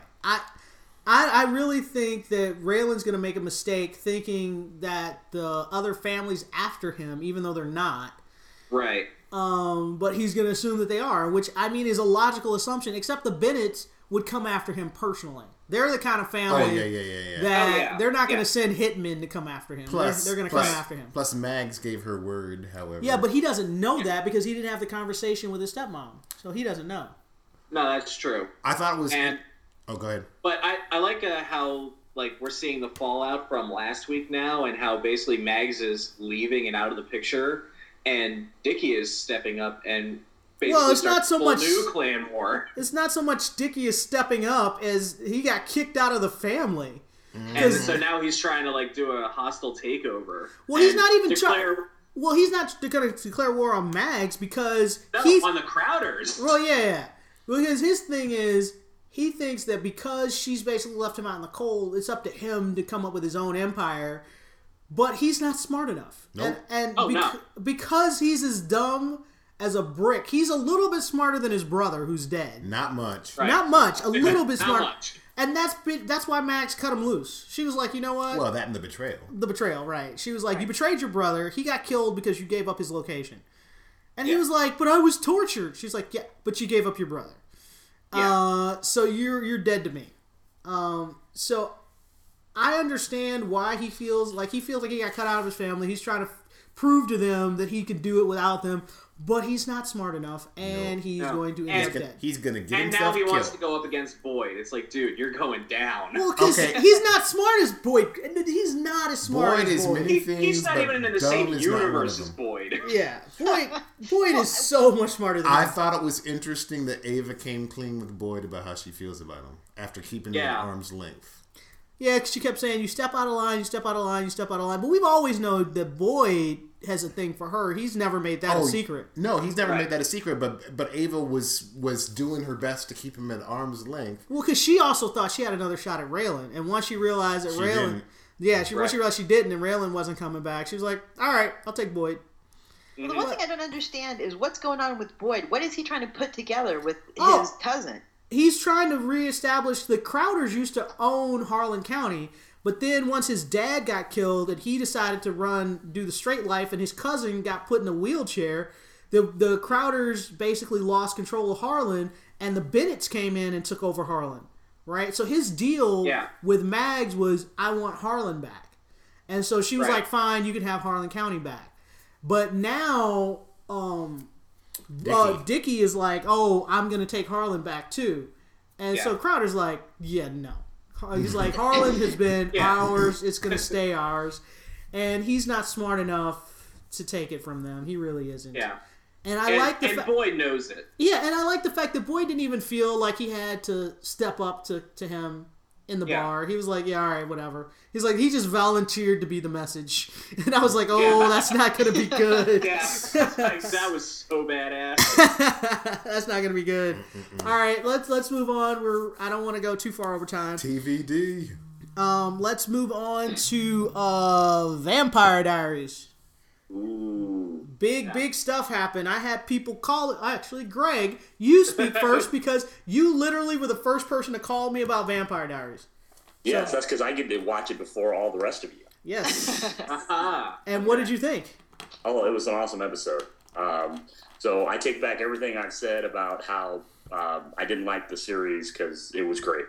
I really think that Raylan's going to make a mistake thinking that the other family's after him, even though they're not. Right. But he's going to assume that they are, which, I mean, is a logical assumption, except the Bennetts would come after him personally. They're the kind of family that they're not going to send hitmen to come after him. They're going to come after him. Plus, Mags gave her word, however. Yeah, but he doesn't know that because he didn't have the conversation with his stepmom. So he doesn't know. No, that's true. I thought it was... Oh, go ahead. But I like how we're seeing the fallout from last week now, and how basically Mags is leaving and out of the picture, and Dickie is stepping up and basically it's not so much new clan war. It's not so much Dickie is stepping up as he got kicked out of the family, and so now he's trying to do a hostile takeover. Well, he's not even trying. Well, he's not going to declare war on Mags because he's on the Crowders. Well, yeah, because his thing is. He thinks that because she's basically left him out in the cold, it's up to him to come up with his own empire. But he's not smart enough. Nope. Because he's as dumb as a brick, he's a little bit smarter than his brother, who's dead. Not much. Right. Not much. A little bit smarter. Not much. And that's why Max cut him loose. She was like, you know what? Well, that and the betrayal. The betrayal, right. She was like, you betrayed your brother. He got killed because you gave up his location. And he was like, but I was tortured. She's like, yeah, but you gave up your brother. Yeah. So you're dead to me. So I understand why he feels like he got cut out of his family. He's trying to prove to them that he could do it without them, but he's not smart enough, and he's going to end up dead. He's going to get himself killed. And now he wants to go up against Boyd. It's like, dude, you're going down. Well, because he's not smart as Boyd. He's not as smart Boyd as Boyd. Many things, he's not even in the same universe as Boyd. Yeah, Boyd is so much smarter than him. I thought it was interesting that Ava came clean with Boyd about how she feels about him after keeping him at arm's length. Yeah, because she kept saying, you step out of line, you step out of line, you step out of line. But we've always known that Boyd has a thing for her. He's never made that a secret. No, he's never made that a secret, but Ava was doing her best to keep him at arm's length. Well, because she also thought she had another shot at Raylan. And once she realized that Raylan... Didn't. Once she realized she didn't and Raylan wasn't coming back, she was like, all right, I'll take Boyd. Well, the one thing I don't understand is what's going on with Boyd. What is he trying to put together with his cousin? He's trying to reestablish the Crowders used to own Harlan County, but then once his dad got killed and he decided to do the straight life, and his cousin got put in a wheelchair, the Crowders basically lost control of Harlan, and the Bennetts came in and took over Harlan, right? So his deal with Mags was, I want Harlan back. And so she was like, fine, you can have Harlan County back. But now... Dickie is like, oh, I'm going to take Harlan back too. And so Crowder's like, yeah, no. He's like, Harlan has been ours. It's going to stay ours. And he's not smart enough to take it from them. He really isn't. Yeah. And I like the fact... Boyd knows it. Yeah, and I like the fact that Boyd didn't even feel like he had to step up to him in the bar. He was like, yeah, all right, whatever. He's like, he just volunteered to be the message. And I was like, oh, that's not going to be good. That was so badass. That's not going to be good. All right, let's move on. I don't want to go too far over time. TVD. Let's move on to Vampire Diaries. Ooh. Big stuff happened. I had people call it. Actually, Greg, you speak first because you literally were the first person to call me about Vampire Diaries. Yes, that's because I get to watch it before all the rest of you. Yes. And what did you think? Oh, it was an awesome episode. So I take back everything I've said about how I didn't like the series because it was great.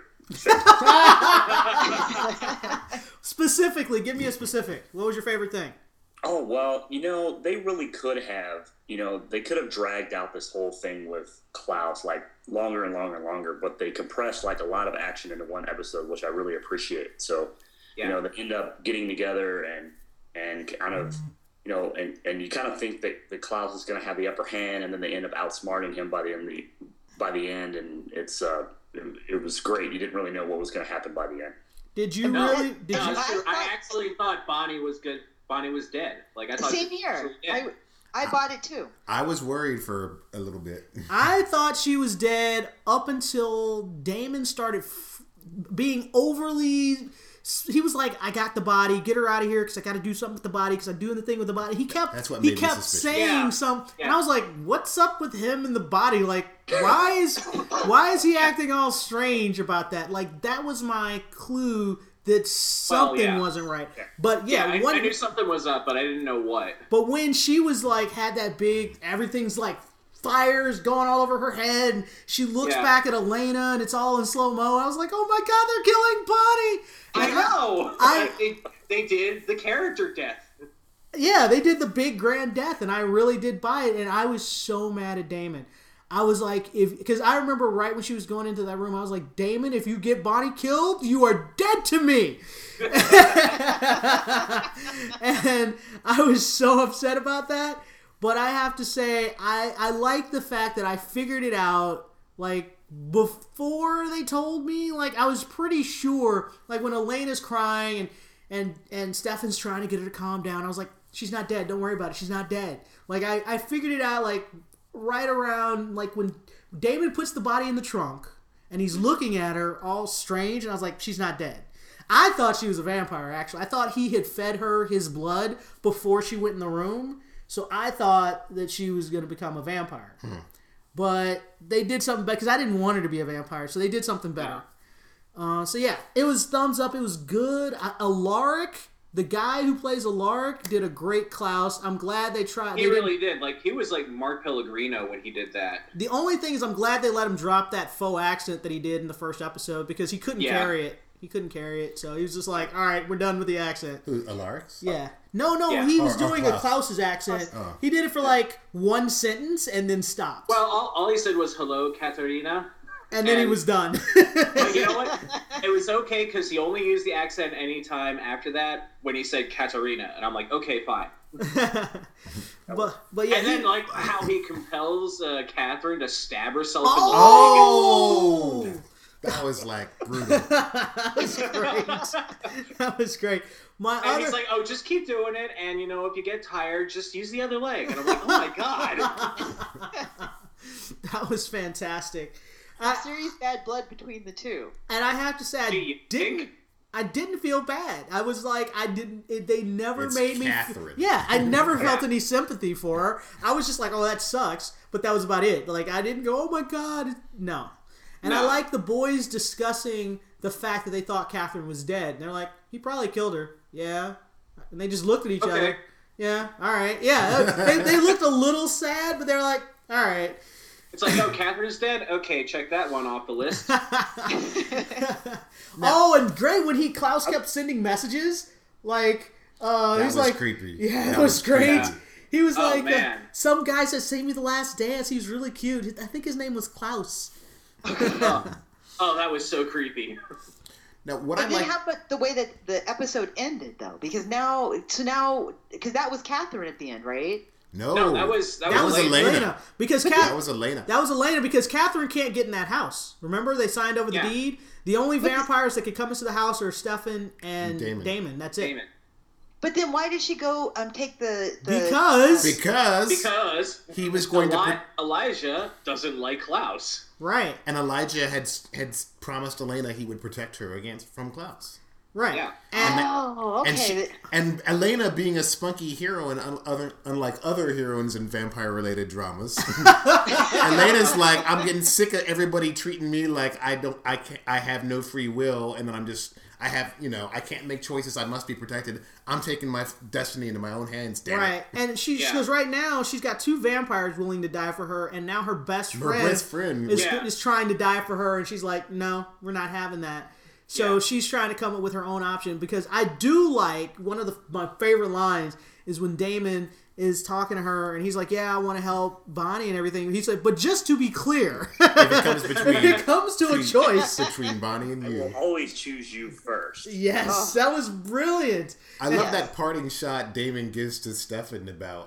Specifically, give me a specific. What was your favorite thing? Oh, well, they really could have, they could have dragged out this whole thing with Klaus, longer and longer and longer, but they compressed, a lot of action into one episode, which I really appreciate. So, they end up getting together and kind of, and you kind of think that Klaus is going to have the upper hand, and then they end up outsmarting him by the end, and it was great. You didn't really know what was going to happen by the end. Did you really? I actually thought Bonnie was good. Bonnie was dead. I thought same here. I bought it too. I was worried for a little bit. I thought she was dead up until Damon started being overly. He was like, "I got the body. Get her out of here because I got to do something with the body because I'm doing the thing with the body." He kept saying something, and I was like, "What's up with him and the body? Why is he acting all strange about that?" That was my clue. That something wasn't right. But I knew something was up, but I didn't know what. But when she was had that big, everything's fire's going all over her head, and she looks back at Elena, and it's all in slow-mo. I was like, oh my god, they're killing Bonnie! I know! They did the character death. Yeah, they did the big grand death, and I really did buy it, and I was so mad at Damon. I was like, because I remember right when she was going into that room, I was like, Damon, if you get Bonnie killed, you are dead to me. And I was so upset about that. But I have to say, I like the fact that I figured it out, like, before they told me. Like, I was pretty sure, like, when Elena's crying and Stefan's trying to get her to calm down, I was like, she's not dead. Don't worry about it. She's not dead. Like, I figured it out, like, right around, like, when Damon puts the body in the trunk and he's looking at her all strange, and I was like, she's not dead. I thought she was a vampire, actually. I thought he had fed her his blood before she went in the room, so I thought that she was going to become a vampire. But they did something better, because I didn't want her to be a vampire, so they did something better. So yeah, it was thumbs up. It was good. Alaric, the guy who plays Alaric, did a great Klaus. I'm glad they tried. He really did. Like, he was like Mark Pellegrino when he did that. The only thing is, I'm glad they let him drop that faux accent that he did in the first episode, because he couldn't carry it. He couldn't carry it, so he was just like, all right, we're done with the accent. Who, Alaric's? Yeah. No, he was doing a Klaus's accent. He did it for like one sentence and then stopped. Well, all he said was, hello, Katerina. And then he was done. But you know what? It was okay, because he only used the accent anytime after that when he said Katerina. And I'm like, okay, fine. but yeah. And then, like, how he compels Catherine to stab herself in the leg. That was, like, brutal. That was great. That was great. He's like, oh, just keep doing it, and, you know, if you get tired, just use the other leg. And I'm like, oh, my God. That was fantastic. Serious bad blood between the two. And I have to say, I didn't feel bad. I was like, they never made me... Catherine. Yeah, I never felt any sympathy for her. I was just like, oh, that sucks. But that was about it. Like, I didn't go, oh, my God. No. And I like the boys discussing the fact that they thought Catherine was dead. And they're like, he probably killed her. Yeah. And they just looked at each other. Yeah, all right. Yeah, they looked a little sad, but they were like, all right. It's like, oh, Catherine's dead? Okay, check that one off the list. Oh, and great when Klaus kept sending messages. Like, that he's was like, creepy. Yeah, that was great. Yeah. He was like, man. Some guy said, save me the last dance. He was really cute. I think his name was Klaus. Oh, that was so creepy. Now, what But I then like... how about the way that the episode ended, though? Because now, because that was Catherine at the end, right? No, that was Elena. Because that was Elena. That was Elena, because Catherine can't get in that house. Remember, they signed over the deed? The only vampires that could come into the house are Stefan and Damon. That's it. Damon. But then why did she go take the Because he was going to... Elijah doesn't like Klaus. Right. And Elijah had promised Elena he would protect her from Klaus. Right. Yeah. Okay. And Elena, being a spunky hero, and unlike other heroines in vampire-related dramas, Elena's like, I'm getting sick of everybody treating me like I have no free will, and then I can't make choices. I must be protected. I'm taking my destiny into my own hands. Damn right. it. And she goes, right now she's got 2 vampires willing to die for her, and now her best friend is trying to die for her, and she's like, no, we're not having that. So she's trying to come up with her own option, because I do like, one of my favorite lines is when Damon is talking to her and he's like, yeah, I want to help Bonnie and everything. He's like, but just to be clear, if it comes to a choice between Bonnie and you, I will always choose you first. Yes, that was brilliant. I love that parting shot Damon gives to Stefan about,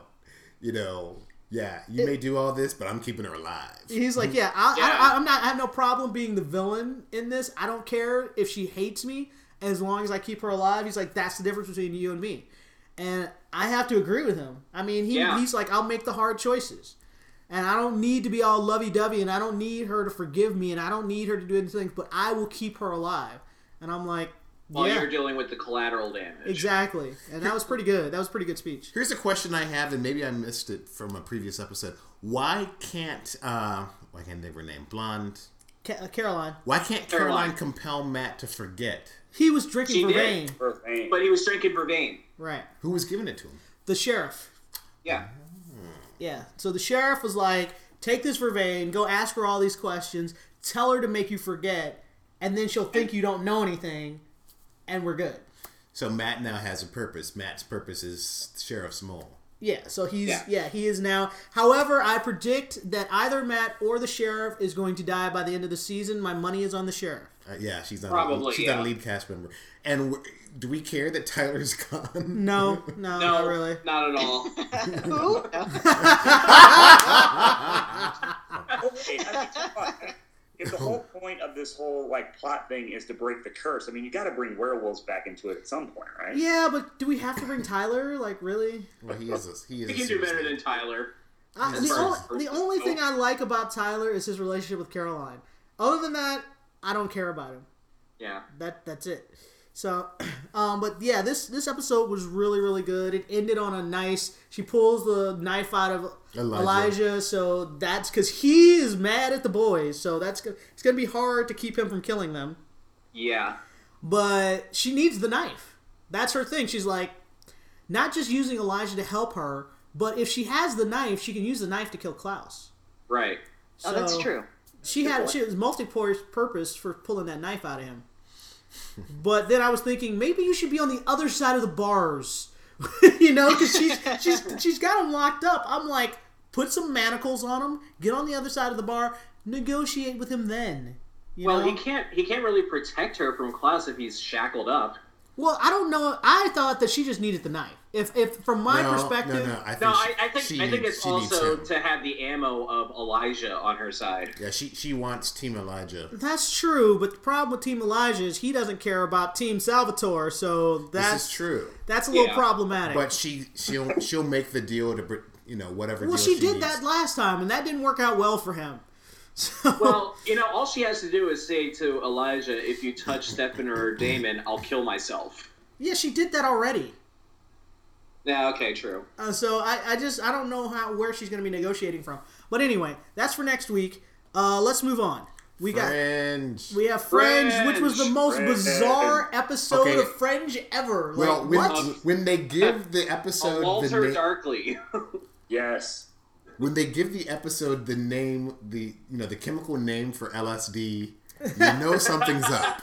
yeah, you may do all this, but I'm keeping her alive. He's like, I have no problem being the villain in this. I don't care if she hates me as long as I keep her alive. He's like, that's the difference between you and me. And I have to agree with him. I mean, he's like, I'll make the hard choices. And I don't need to be all lovey-dovey, and I don't need her to forgive me, and I don't need her to do anything, but I will keep her alive. And I'm like, while you're dealing with the collateral damage. Exactly. And that was pretty good. That was a pretty good speech. Here's a question I have, and maybe I missed it from a previous episode. Why can't, I can't think of her name, Blonde? Caroline. Why can't Caroline compel Matt to forget? He was drinking vervain. But he was drinking vervain. Right. Who was giving it to him? The sheriff. Yeah. Yeah. So the sheriff was like, take this Vervain, go ask her all these questions, tell her to make you forget, and then she'll think you don't know anything, and we're good. So Matt now has a purpose. Matt's purpose is Sheriff Small. Yeah, so he is now. However, I predict that either Matt or the sheriff is going to die by the end of the season. My money is on the sheriff. She's not Probably, not a lead cast member. And do we care that Tyler's gone? No, not really. Not at all. Who? Okay, if the whole point of this whole plot thing is to break the curse, I mean, you got to bring werewolves back into it at some point, right? Yeah, but do we have to bring Tyler? Really? Well, he can do better than Tyler. The only thing I like about Tyler is his relationship with Caroline. Other than that, I don't care about him. Yeah. That's it. So, but yeah, this episode was really, really good. It ended on a nice. She pulls the knife out of Elijah, so that's because he is mad at the boys. So it's gonna be hard to keep him from killing them. Yeah. But she needs the knife. That's her thing. She's like, not just using Elijah to help her, but if she has the knife, she can use the knife to kill Klaus. Right. So that's true. She was multi-purpose for pulling that knife out of him. But then I was thinking, maybe you should be on the other side of the bars, because she's got him locked up. I'm like, put some manacles on him, get on the other side of the bar, negotiate with him then. You know? He can't really protect her from Klaus if he's shackled up. Well, I don't know. I thought that she just needed the knife. If from my perspective, I think it's also to have the ammo of Elijah on her side. Yeah, she wants Team Elijah. That's true, but the problem with Team Elijah is he doesn't care about Team Salvatore. So this is true. That's a little problematic. But she'll make the deal to whatever. Well, deal she did needs. that last time, and that didn't work out well for him. So, well, all she has to do is say to Elijah, if you touch Stefan or Damon, I'll kill myself. Yeah, she did that already. Yeah, okay, true. So I don't know where she's going to be negotiating from. But anyway, that's for next week. Let's move on. We have Fringe, which was the most bizarre episode of Fringe ever. Well, when they give the episode Walter Darkley. Yes. When they give the episode the name, the chemical name for LSD, you know something's up.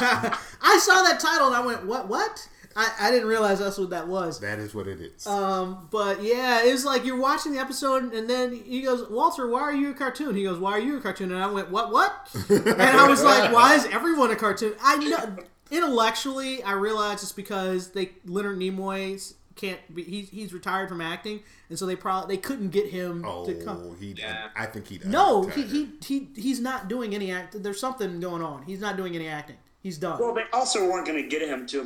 I saw that title and I went, what? I didn't realize that's what that was. That is what it is. But yeah, it was like you're watching the episode and then he goes, Walter, why are you a cartoon? He goes, why are you a cartoon? And I went, what? And I was like, why is everyone a cartoon? I know intellectually, I realized it's because Leonard Nimoy can't be. He's retired from acting, and so they couldn't get him to come. I think he does. No, he's not doing any act. There's something going on. He's not doing any acting. He's done. Well, they also weren't going to get him to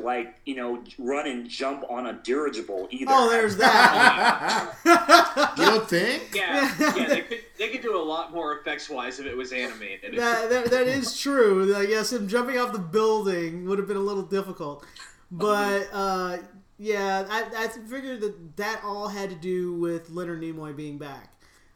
run and jump on a dirigible either. Oh, there's that. You don't think? Yeah. They could do a lot more effects wise if it was animated. That is true. I guess him jumping off the building would have been a little difficult, but. Yeah, I figured that all had to do with Leonard Nimoy being back.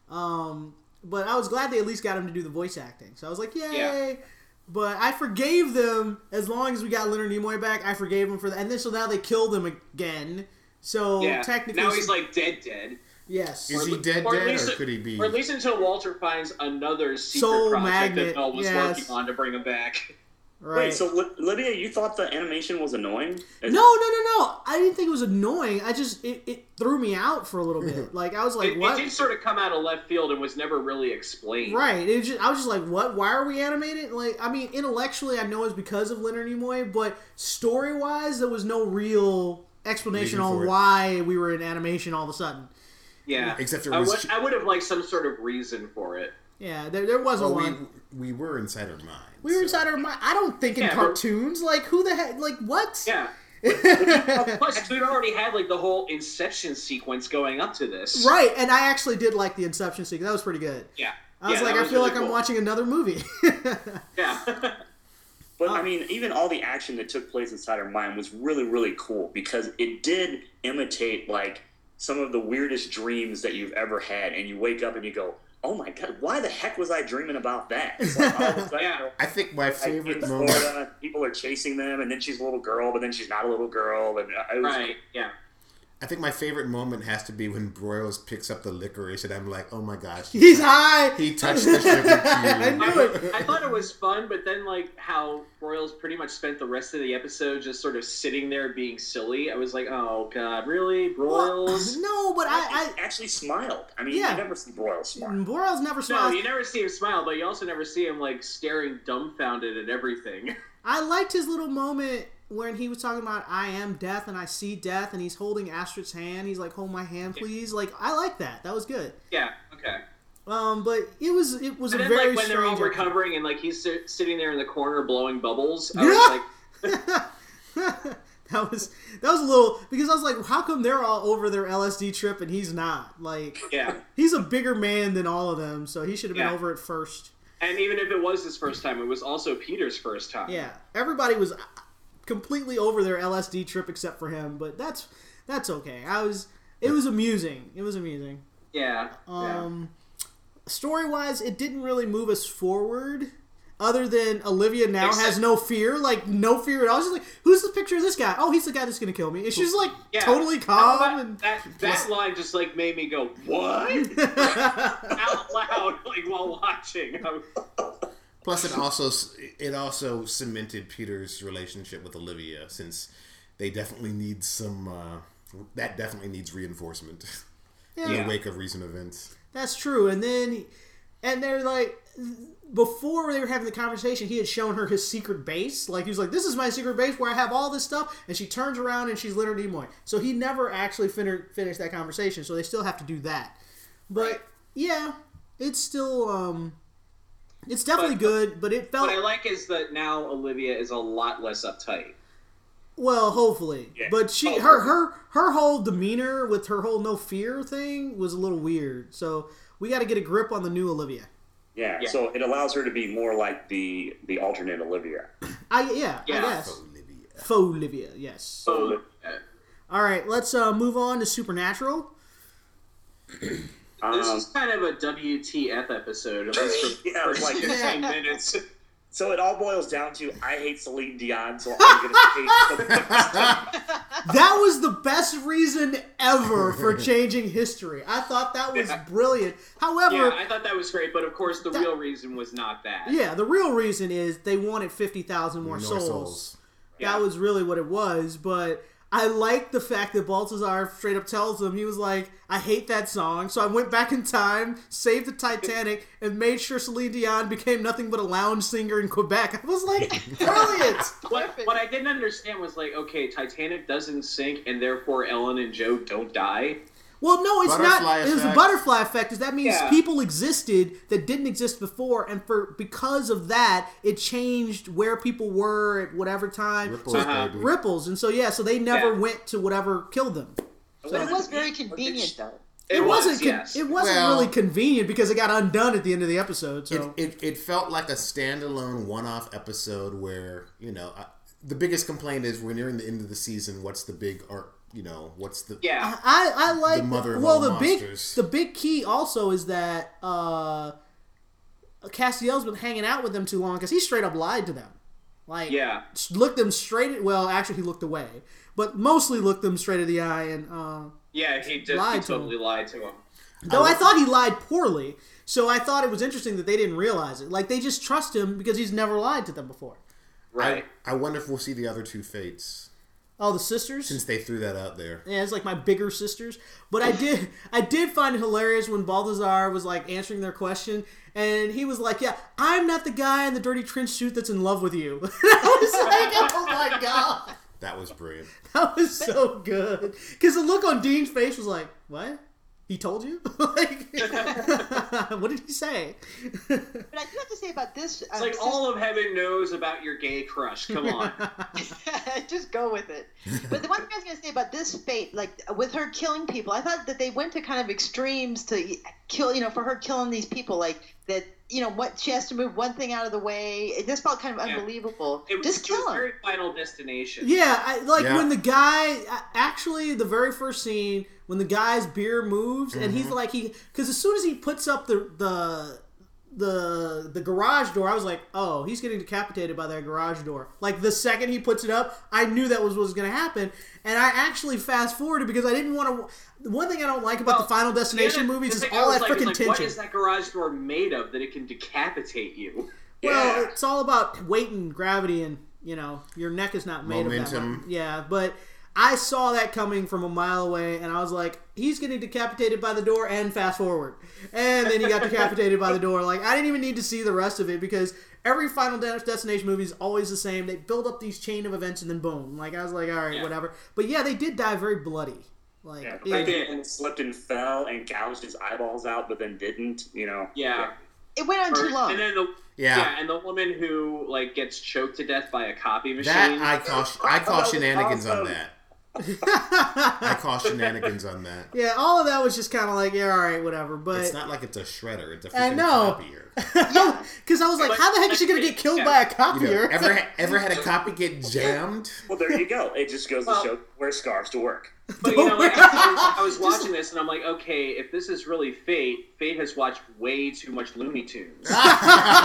But I was glad they at least got him to do the voice acting. So I was like, yay! Yeah. But I forgave them as long as we got Leonard Nimoy back. I forgave him for that. And then so now they killed him again. So technically... Now he's dead. Yes. Is he dead, or could he be... Or at least until Walter finds another secret Soul project Magnet, that Bell was working on to bring him back. Right. Wait, so Lydia, you thought the animation was annoying? No. I didn't think it was annoying. I just it threw me out for a little bit. I was like, what? It did sort of come out of left field and was never really explained. Right. I was just like, what? Why are we animated? Intellectually, I know it's because of Leonard Nimoy, but story-wise, there was no real explanation on why we were in animation all of a sudden. Yeah. Except I would have liked some sort of reason for it. Yeah, there wasn't one. We were inside our mind. We were inside our mind. I don't think in cartoons. Who the heck? What? Yeah. Plus, we'd already had the whole Inception sequence going up to this. Right, and I actually did like the Inception sequence. That was pretty good. Yeah. I was I feel like I'm watching another movie. Yeah. But, even all the action that took place inside our mind was really, really cool because it did imitate, some of the weirdest dreams that you've ever had. And you wake up and you go, oh my God, why the heck was I dreaming about that? It's all of a sudden, I think my favorite moment... Florida, people are chasing them, and then she's a little girl, but then she's not a little girl. And it was, yeah. I think my favorite moment has to be when Broyles picks up the licorice, and I'm like, oh my gosh. He's high! He touched the sugar cube. I knew it. I thought it was fun, but then, like, how Broyles pretty much spent the rest of the episode just sort of sitting there being silly. I was like, oh, God, really? Broyles? No, but I actually smiled. I mean, Yeah. you never see Broyles smile. Broyles never No, smiles. you never see him smile, but you also never see him, like, staring dumbfounded at everything. I liked his little moment when he was talking about I am death and I see death, and he's holding Astrid's hand. He's like, hold my hand, please. Like, I like that. That was good. Yeah, okay. But it was And a then, very like, when they're all strange. recovering and, like, he's sitting there in the corner blowing bubbles, I was like... that was a little, because I was like, how come they're all over their LSD trip and he's not? Like, Yeah. he's a bigger man than all of them, so he should have been Yeah. over it first. And even if it was his first time, it was also Peter's first time. Yeah, everybody was completely over their LSD trip except for him, but that's okay. It was amusing. It was amusing. Yeah. Story-wise, it didn't really move us forward, other than Olivia now Except- has no fear, like no fear at all. She's like, "Who's the picture of this guy? Oh, he's the guy that's gonna kill me." And she's like Yeah. totally How calm about and that line just, like, made me go, what? Out loud, like, while watching. Plus, it also cemented Peter's relationship with Olivia, since they definitely need that definitely needs reinforcement in the wake of recent events. That's true. And they're like, before they were having the conversation, he had shown her his secret base. Like, he was like, this is my secret base where I have all this stuff. And she turns around and she's Leonard Nimoy. So he never actually finished that conversation. So they still have to do that. But, yeah, it's still, it's definitely good, but it felt... What I like is that now Olivia is a lot less uptight. Well, hopefully. Yeah. But her whole demeanor with her whole no fear thing was a little weird. So we got to get a grip on the new Olivia. Yeah, Yeah. so it allows her to be more like the alternate Olivia. I Yeah. guess. Olivia. Faux Olivia, yes. So, All right, let's move on to Supernatural. this is kind of a WTF episode, at least for Yeah, the first like- 15 minutes. So it all boils down to I hate Celine Dion, so I'm going to hate That was the best reason ever for changing history. I thought that was brilliant. However, Yeah, I thought that was great, but of course the real reason was not that. yeah, the real reason is they wanted 50,000 more souls. Yeah. That was really what it was, but I like the fact that Balthazar straight up tells him, he was like, I hate that song, so I went back in time, saved the Titanic, and made sure Celine Dion became nothing but a lounge singer in Quebec. I was like, brilliant! What I didn't understand was, like, okay, Titanic doesn't sink, and therefore Ellen and Joe don't die. Well, no, it's Butterfly not. It was the effect. butterfly effect. Is that means Yeah. people existed that didn't exist before, and because of that, it changed where people were at whatever time. Ripples, So, baby. ripples, and so so they never Yeah. went to whatever killed them. But it was very convenient, though. It wasn't. It wasn't Well- really convenient because it got undone at the end of the episode. So It felt like a standalone one-off episode where, the biggest complaint is when you're in the end of the season, what's the big arc, what's the... Yeah. I like The mother of well all the monsters. big key also is that Castiel's been hanging out with them too long because he straight up lied to them. Like, Yeah. looked them straight. Well, actually, he looked away, but mostly looked them straight in the eye. And Yeah, he Lied to totally lied to him. though I thought he lied poorly, so I thought it was interesting that they didn't realize it. Like, they just trust him because he's never lied to them before. Right. I wonder if we'll see the other two fates, Oh, the sisters. since they threw that out there. Yeah, it's like my bigger sisters. But I did find it hilarious when Balthazar was like answering their question, and he was like, "Yeah, I'm not the guy in the dirty trench suit that's in love with you." I was like, "Oh my god, That was brilliant. that was so good." Because the look on Dean's face was like, "What? He told you? Like, what did he say?" But I do have to say about this. It's like all of heaven knows about your gay crush. Come on. Just go with it. But the one thing I was going to say about this fate, like with her killing people, I thought that they went to kind of extremes to kill, for her killing these people, like that, what she has to move one thing out of the way. It just felt kind of unbelievable. Just It was kill him. very Final Destination. Yeah, Yeah. when the guy actually the very first scene when the guy's beer moves and he's like because as soon as he puts up the the garage door, I was like, oh, he's getting decapitated by that garage door. Like, the second he puts it up, I knew that was what was going to happen. And I actually fast-forwarded because I didn't want to... One thing I don't like about the Final Destination movies is all that freaking tension. What is that garage door made of that it can decapitate you? Well, it's all about weight and gravity and, your neck is not made momentum. Of that. Yeah, but... I saw that coming from a mile away, and I was like, he's getting decapitated by the door, and fast forward. And then he got decapitated by the door. Like, I didn't even need to see the rest of it, because every Final Destination movie is always the same. They build up these chain of events, and then boom. Like, I was like, all right, whatever. But yeah, they did die very bloody. Like, and slipped and fell and gouged his eyeballs out, but then didn't, Yeah. It went on too long. And then and the woman who, gets choked to death by a copy machine. That, I call shenanigans on that. I call shenanigans on that. Yeah, all of that was just kind of like, all right, whatever. But it's not like it's a shredder; it's a freaking copier. Because I was like, how the heck is she gonna get killed by a copier? Ever had a copy get jammed? Well, there you go. It just goes to show wear scarves to work. But I was watching this and I'm like, okay, if this is really Fate has watched way too much Looney Tunes. That's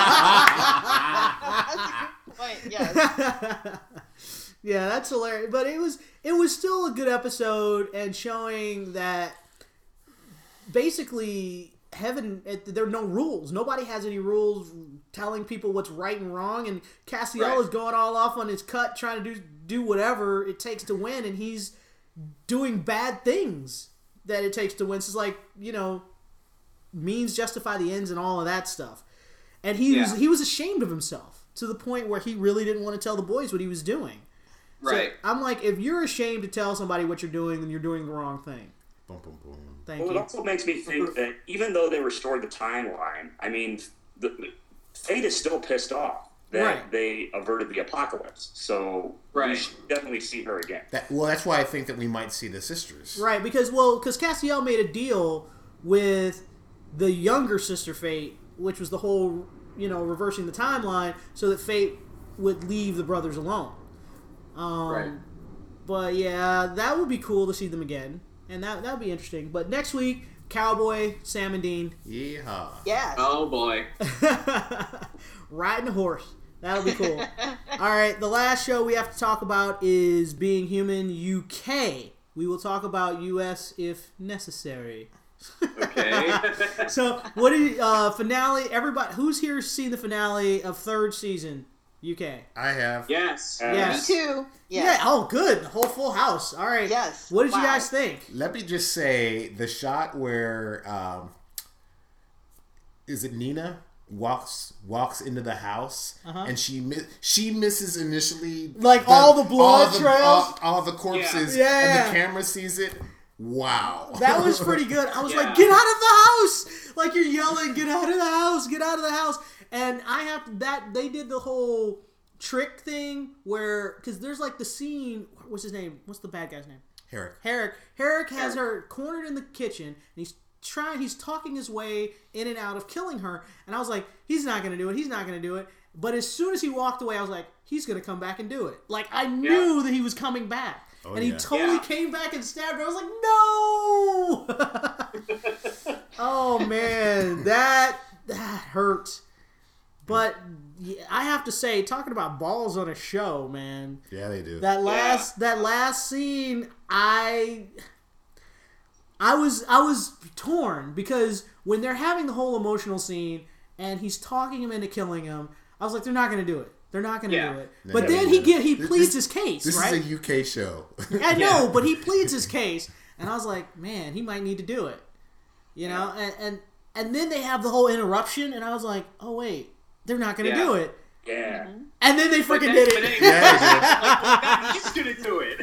a good point. Yes. Yeah, that's hilarious. But it was still a good episode and showing that basically heaven, there are no rules. Nobody has any rules telling people what's right and wrong. And Castiel is going all off on his cut, trying to do whatever it takes to win, and he's doing bad things that it takes to win. So it's like, means justify the ends and all of that stuff. And he was ashamed of himself to the point where he really didn't want to tell the boys what he was doing. Right. So I'm like, if you're ashamed to tell somebody what you're doing, then you're doing the wrong thing. Boom, boom, boom. Thank you. It also makes me think that even though they restored the timeline, I mean, Fate is still pissed off that they averted the apocalypse. So we should definitely see her again. That's why I think that we might see the sisters. Right, because Castiel made a deal with the younger sister Fate, which was the whole, reversing the timeline so that Fate would leave the brothers alone. But yeah, that would be cool to see them again, and that would be interesting. But next week, Cowboy, Sam and Dean. Yeehaw. Yes. Oh boy. Riding a horse. That'll be cool. All right, the last show we have to talk about is Being Human UK. We will talk about US if necessary. Okay. So, what do you, finale, everybody, who's here seen the finale of third season? UK. I have. Yes. Yes. Me too. Yes. Yeah. Oh, good. The whole full house. All right. Yes. What did you guys think? Let me just say the shot where is it Nina walks into the house and she misses initially all the blood trails, all the corpses, and the camera sees it. Wow. That was pretty good. I was like, get out of the house! Like you're yelling, get out of the house, get out of the house. And they did the whole trick thing where, because there's the scene, what's his name? What's the bad guy's name? Herrick has her cornered in the kitchen, and he's talking his way in and out of killing her. And I was like, he's not going to do it. But as soon as he walked away, I was like, he's going to come back and do it. Like, I knew that he was coming back. Oh, and he totally came back and stabbed her. I was like, no! Oh, man. That hurt. But I have to say, talking about balls on a show, man. Yeah, they do. That last scene, I was torn because when they're having the whole emotional scene and he's talking him into killing him, I was like, they're not going to do it. They're not going to do it. But then he pleads his case, this right? This is a UK show. I know, but he pleads his case, and I was like, man, he might need to do it. And then they have the whole interruption, and I was like, oh wait, they're not going to do it. Yeah. Mm-hmm. And then they freaking did it. He's going to do it.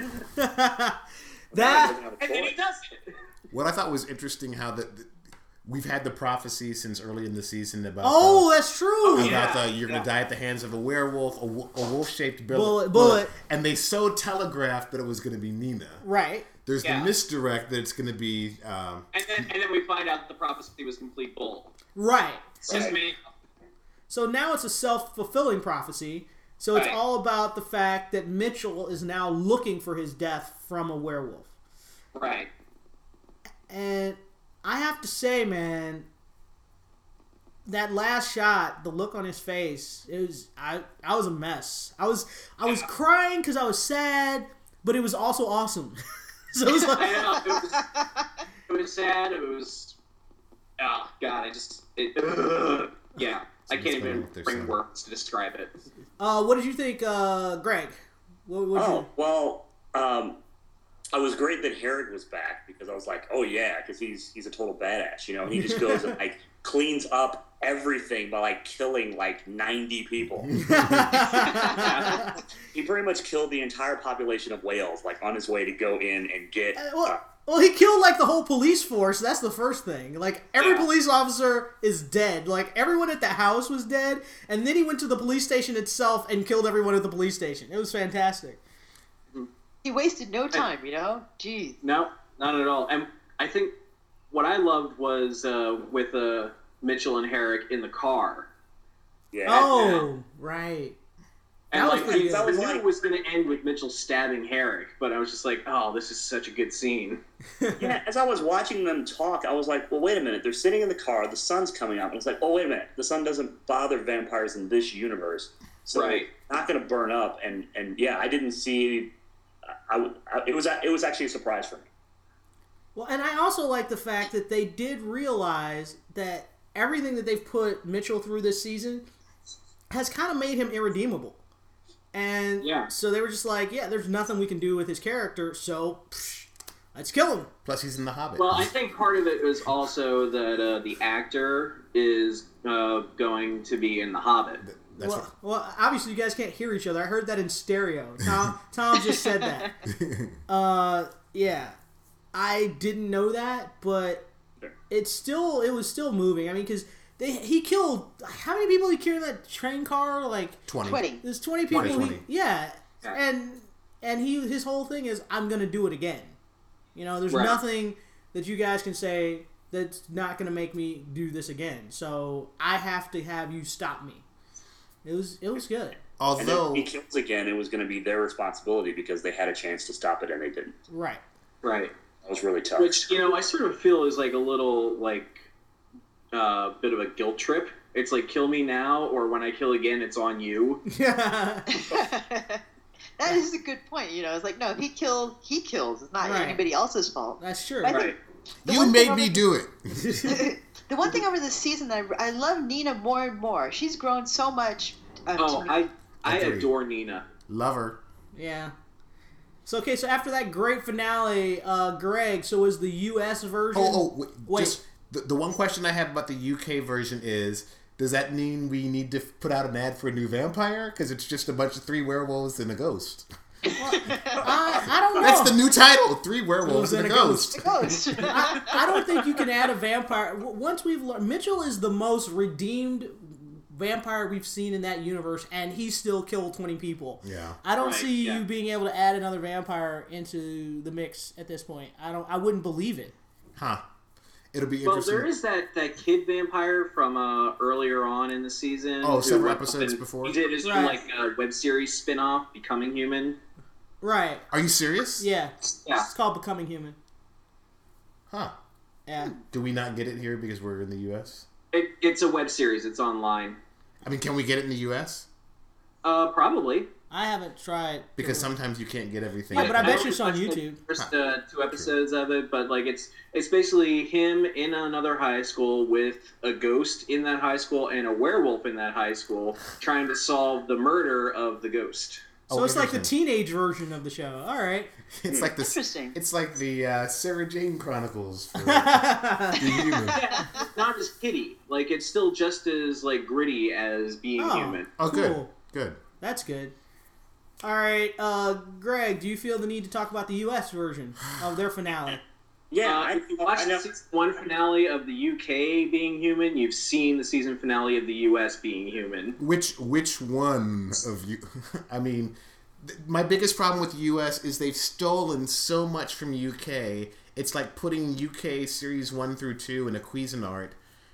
And then he does it. What I thought was interesting how we've had the prophecy since early in the season about that's true. About you're going to die at the hands of a werewolf, a wolf-shaped bullet. And they so telegraphed that it was going to be Nina. Right. There's the misdirect that it's going to be... and then we find out the prophecy was complete bull. Right. It's just made up. So now it's a self-fulfilling prophecy. So it's all about the fact that Mitchell is now looking for his death from a werewolf. Right. And I have to say, man, that last shot, the look on his face, I was a mess. I was crying because I was sad, but it was also awesome. So it was like, I know, it was sad. It was, oh God, yeah. I can't even bring words to describe it. What did you think, Greg? Well, I was great that Herrick was back because I was like, oh yeah, because he's a total badass, you know. And he just goes and like cleans up everything by like killing like 90 people. He pretty much killed the entire population of Wales, like on his way to go in and get. Well, he killed like the whole police force. That's the first thing. Like every police officer is dead. Like everyone at the house was dead, and then he went to the police station itself and killed everyone at the police station. It was fantastic. He wasted no time, you know? Jeez. No, not at all. And I think what I loved was with Mitchell and Herrick in the car. Yeah. Oh, right. And That was pretty good. I knew it was going to end with Mitchell stabbing Herrick, but I was just like, oh, this is such a good scene. Yeah, as I was watching them talk, I was like, well, wait a minute. They're sitting in the car. The sun's coming out. And it's like, oh, wait a minute. The sun doesn't bother vampires in this universe. So Right. it's not going to burn up. And yeah, I didn't see... it was actually a surprise for me. Well, and I also like the fact that they did realize that everything that they've put Mitchell through this season has kind of made him irredeemable. And so they were just like, yeah, there's nothing we can do with his character, so let's kill him. Plus, he's in The Hobbit. Well, I think part of it was also that the actor is going to be in The Hobbit. Well, obviously you guys can't hear each other. I heard that in stereo. Tom just said that. Yeah. I didn't know that, but it was still moving. I mean, because he killed, how many people he killed in that train car? Like 20. There's 20 people. 20. Yeah. And his whole thing is, I'm going to do it again. You know, there's nothing that you guys can say that's not going to make me do this again. So I have to have you stop me. It was good. Although and if he kills again, it was going to be their responsibility because they had a chance to stop it and they didn't. Right. That was really tough. Which, you know, I sort of feel is like a little, like, bit of a guilt trip. It's like, kill me now, or when I kill again, it's on you. Yeah. That is a good point. You know, it's like, no, if he kills. It's not anybody else's fault. That's true. Right. you made me do it. The one thing over this season that I love Nina more and more. She's grown so much. I adore Nina. Love her. Yeah. So after that great finale, Greg, so was the U.S. version... Wait. Just the one question I have about the U.K. version is, does that mean we need to put out an ad for a new vampire? Because it's just a bunch of 3 werewolves and a ghost. Well, I don't know. That's the new title, 3 werewolves and a ghost. I don't think you can add a vampire. Once we've learned... Mitchell is the most redeemed vampire we've seen in that universe, and he still killed 20 people. Yeah. I don't see you being able to add another vampire into the mix at this point. I wouldn't believe it. Huh. It'll be interesting. Well, there is that kid vampire from earlier on in the season. Oh, several episodes before? He did his own like web series spin-off, Becoming Human. Right. Are you serious? Yeah. It's called Becoming Human. Huh. Yeah. Do we not get it here because we're in the U.S.? It's a web series. It's online. I mean, can we get it in the U.S.? Probably. I haven't tried. Because sometimes you can't get everything. Yeah, but I bet you it's on YouTube. First 2 episodes of it, but like it's basically him in another high school with a ghost in that high school and a werewolf in that high school trying to solve the murder of the ghost. So it's like the teenage version of the show. All right. It's like Interesting. It's like the Sarah Jane Chronicles for the human. Yeah, it's not as kiddie. Like it's still just as like gritty as being human. Oh, cool. Good. That's good. All right, Greg, do you feel the need to talk about the U.S. version of their finale? Yeah, if you watched the season 1 finale of the UK being human, you've seen the season finale of the US being human. Which one of you? I mean, my biggest problem with the US is they've stolen so much from UK. It's like putting UK series 1 through 2 in a Cuisinart,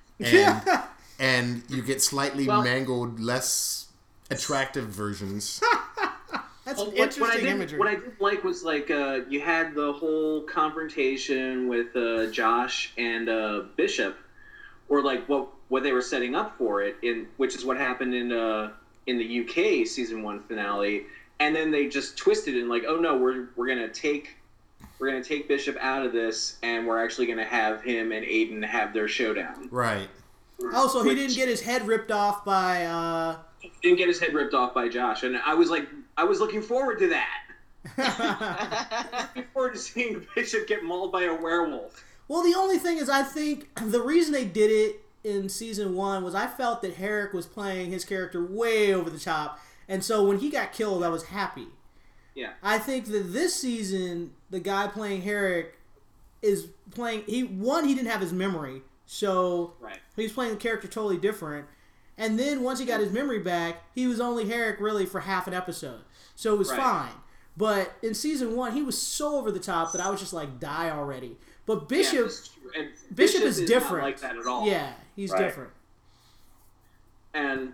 and you get slightly mangled, less attractive versions. That's interesting imagery. What I did like was like you had the whole confrontation with Josh and Bishop, or like what they were setting up for it, which is what happened in the UK season 1 finale, and then they just twisted it and like, oh no, we're gonna take Bishop out of this, and we're actually gonna have him and Aiden have their showdown. Right. Oh, so he didn't get his head ripped off by. He didn't get his head ripped off by Josh, and I was looking forward to that. Looking forward to seeing Bishop get mauled by a werewolf. Well, the only thing is, I think the reason they did it in season 1 was I felt that Herrick was playing his character way over the top, and so when he got killed, I was happy. Yeah. I think that this season, the guy playing Herrick is playing. He didn't have his memory, so right. He's playing the character totally different. And then once he got his memory back, he was only Herrick really for half an episode, so it was fine. But in season 1, he was so over the top that I was just like, die already. But Bishop, Bishop is different. Not like that at all. Yeah, he's different. And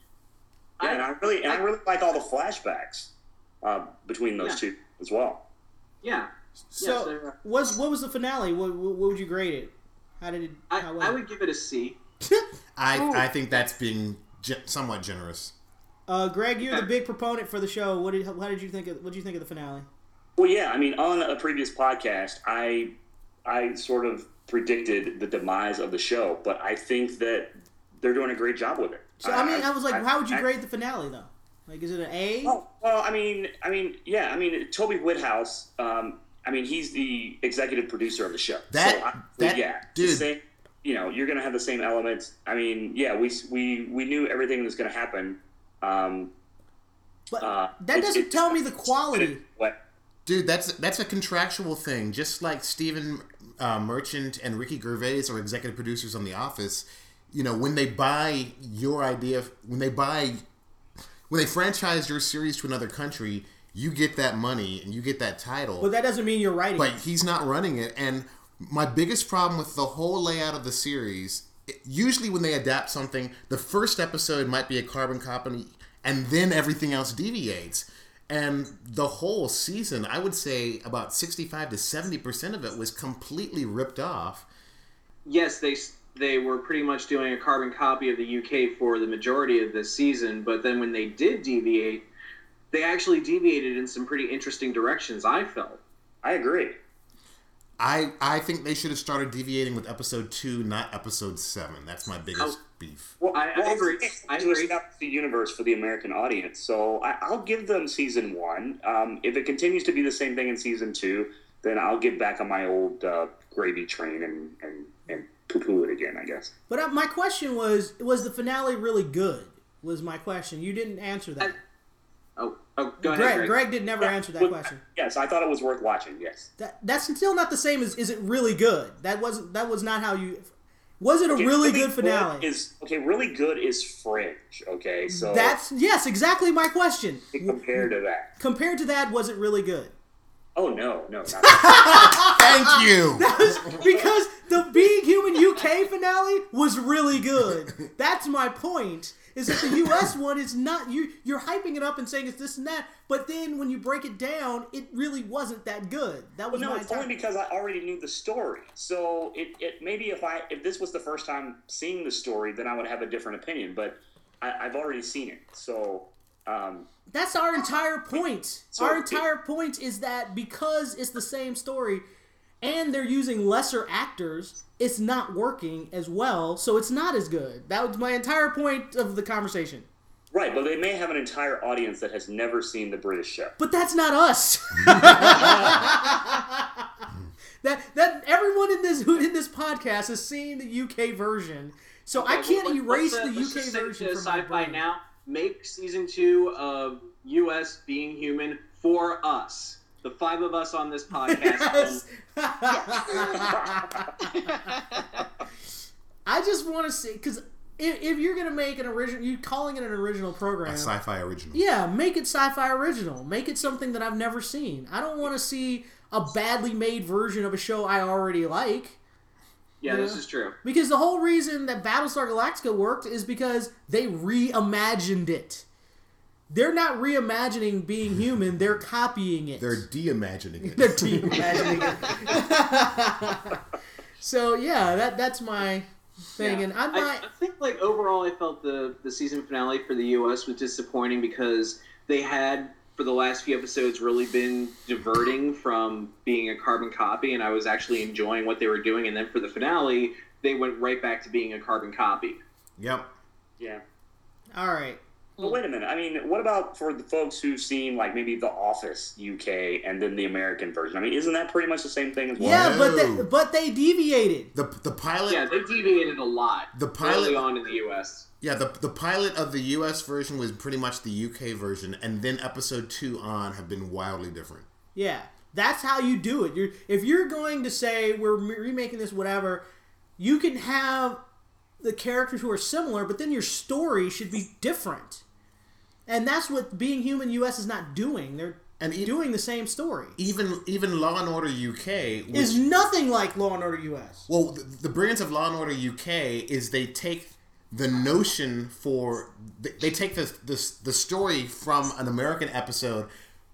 I really like all the flashbacks between those two as well. Yeah. So, what was the finale? What would you grade it? How did it? I would give it a C. I think that's being somewhat generous. Greg, you're the big proponent for the show. What did you think of the finale? Well, yeah, I mean, on a previous podcast, I sort of predicted the demise of the show, but I think that they're doing a great job with it. So I was like, how would you grade the finale though? Like, is it an A? Oh, well, I mean, Toby Whithouse. He's the executive producer of the show. Dude. You're gonna have the same elements. I mean, yeah, we knew everything that was gonna happen. But that doesn't tell me the quality. Dude, that's a contractual thing. Just like Stephen Merchant and Ricky Gervais are executive producers on The Office. When they buy your idea, when they franchise your series to another country, you get that money and you get that title. But that doesn't mean you're writing. But he's not running it. And my biggest problem with the whole layout of the series, usually when they adapt something, the first episode might be a carbon copy, and then everything else deviates. And the whole season, I would say about 65 to 70% of it was completely ripped off. Yes, they were pretty much doing a carbon copy of the UK for the majority of this season, but then when they did deviate, they actually deviated in some pretty interesting directions, I felt. I agree. I think they should have started deviating with episode 2, not episode 7. That's my biggest beef. Well, I agree. I agree. To establish the universe for the American audience, so I'll give them season 1. If it continues to be the same thing in season 2, then I'll get back on my old gravy train and poo-poo it again, I guess. But my question was the finale really good? Was my question. You didn't answer that. Go ahead, Greg did never answer that question. Yes, I thought it was worth watching. Yes. That's still not the same as is it really good? That was not how you. Was it a really good finale? Really good is Fringe. Okay, so yes, exactly my question. Compared to that. Compared to that, was it really good? Oh no, not Thank you. That was because the Being Human UK finale was really good. That's my point. Is that the US one is not you're hyping it up and saying it's this and that, but then when you break it down, it really wasn't that good. That was it's only because I already knew the story. So it maybe if this was the first time seeing the story, then I would have a different opinion. But I've already seen it, so. That's our entire point. Our entire point is that because it's the same story, and they're using lesser actors, it's not working as well, so it's not as good. That was my entire point of the conversation. Right, but they may have an entire audience that has never seen the British show. But that's not us. that everyone in this podcast has seen the UK version, so I can't erase the UK version from my brain. Now, make season 2 of US Being Human for us. The 5 of us on this podcast. I just want to see, because if you're going to make an original, you're calling it an original program. A sci-fi original. Yeah, make it sci-fi original. Make it something that I've never seen. I don't want to see a badly made version of a show I already like. Yeah, this is true. Because the whole reason that Battlestar Galactica worked is because they reimagined it. They're not reimagining Being Human, they're copying it. They're de-imagining it. They're de-imagining it. So, yeah, that's my thing, and I think like overall, I felt the season finale for the U.S. was disappointing because they had for the last few episodes really been diverting from being a carbon copy, and I was actually enjoying what they were doing, and then for the finale, they went right back to being a carbon copy. Yep. Yeah. All right. But wait a minute. I mean, what about for the folks who've seen like maybe The Office UK and then the American version? I mean, isn't that pretty much the same thing as well? Yeah, No. but they deviated. The pilot. Yeah, they deviated a lot. The pilot early on in the U.S. Yeah, the pilot of the U.S. version was pretty much the U.K. version, and then episode 2 on have been wildly different. Yeah, that's how you do it. If you're going to say we're remaking this, whatever, you can have the characters who are similar, but then your story should be different. And that's what Being Human US is not doing. They're doing the same story. Even Law and Order UK is nothing like Law and Order US. Well, the brilliance of Law and Order UK is they take the notion for they take the story from an American episode,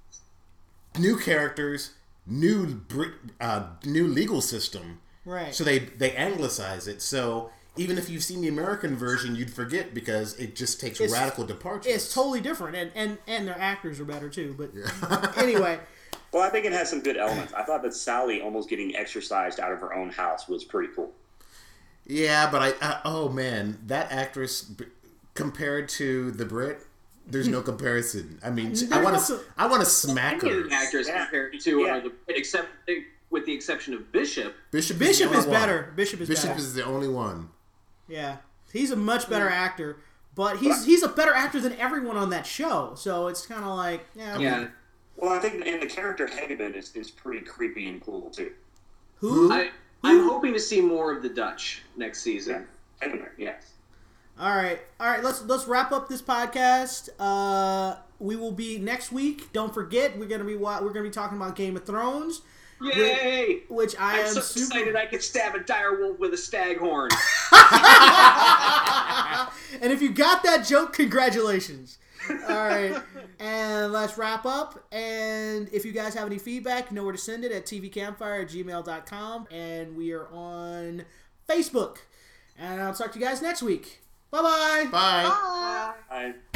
new characters, new legal system, right? So they anglicize it. So even if you've seen the American version, you'd forget because it just takes radical departures. It's totally different, and their actors are better too. But anyway. Well, I think it has some good elements. I thought that Sally almost getting exorcised out of her own house was pretty cool. Yeah, but oh man, that actress compared to the Brit, there's no comparison. I mean, I want to smack her. The actors compared to the Brit, except with the exception of Bishop. Bishop is better. Bishop is the only one. Yeah, he's a much better actor, but he's a better actor than everyone on that show. So it's kind of like yeah. Well, I think and the character Hageman is pretty creepy and cool too. Who? I'm hoping to see more of the Dutch next season. Yeah. Yes. All right. Let's wrap up this podcast. We will be next week. Don't forget, we're gonna be talking about Game of Thrones. Yay! Which I'm so excited I could stab a direwolf with a staghorn. And if you got that joke, congratulations. All right. And let's wrap up. And if you guys have any feedback, you know where to send it at tvcampfire@gmail.com. And we are on Facebook. And I'll talk to you guys next week. Bye-bye. Bye. Bye. Bye.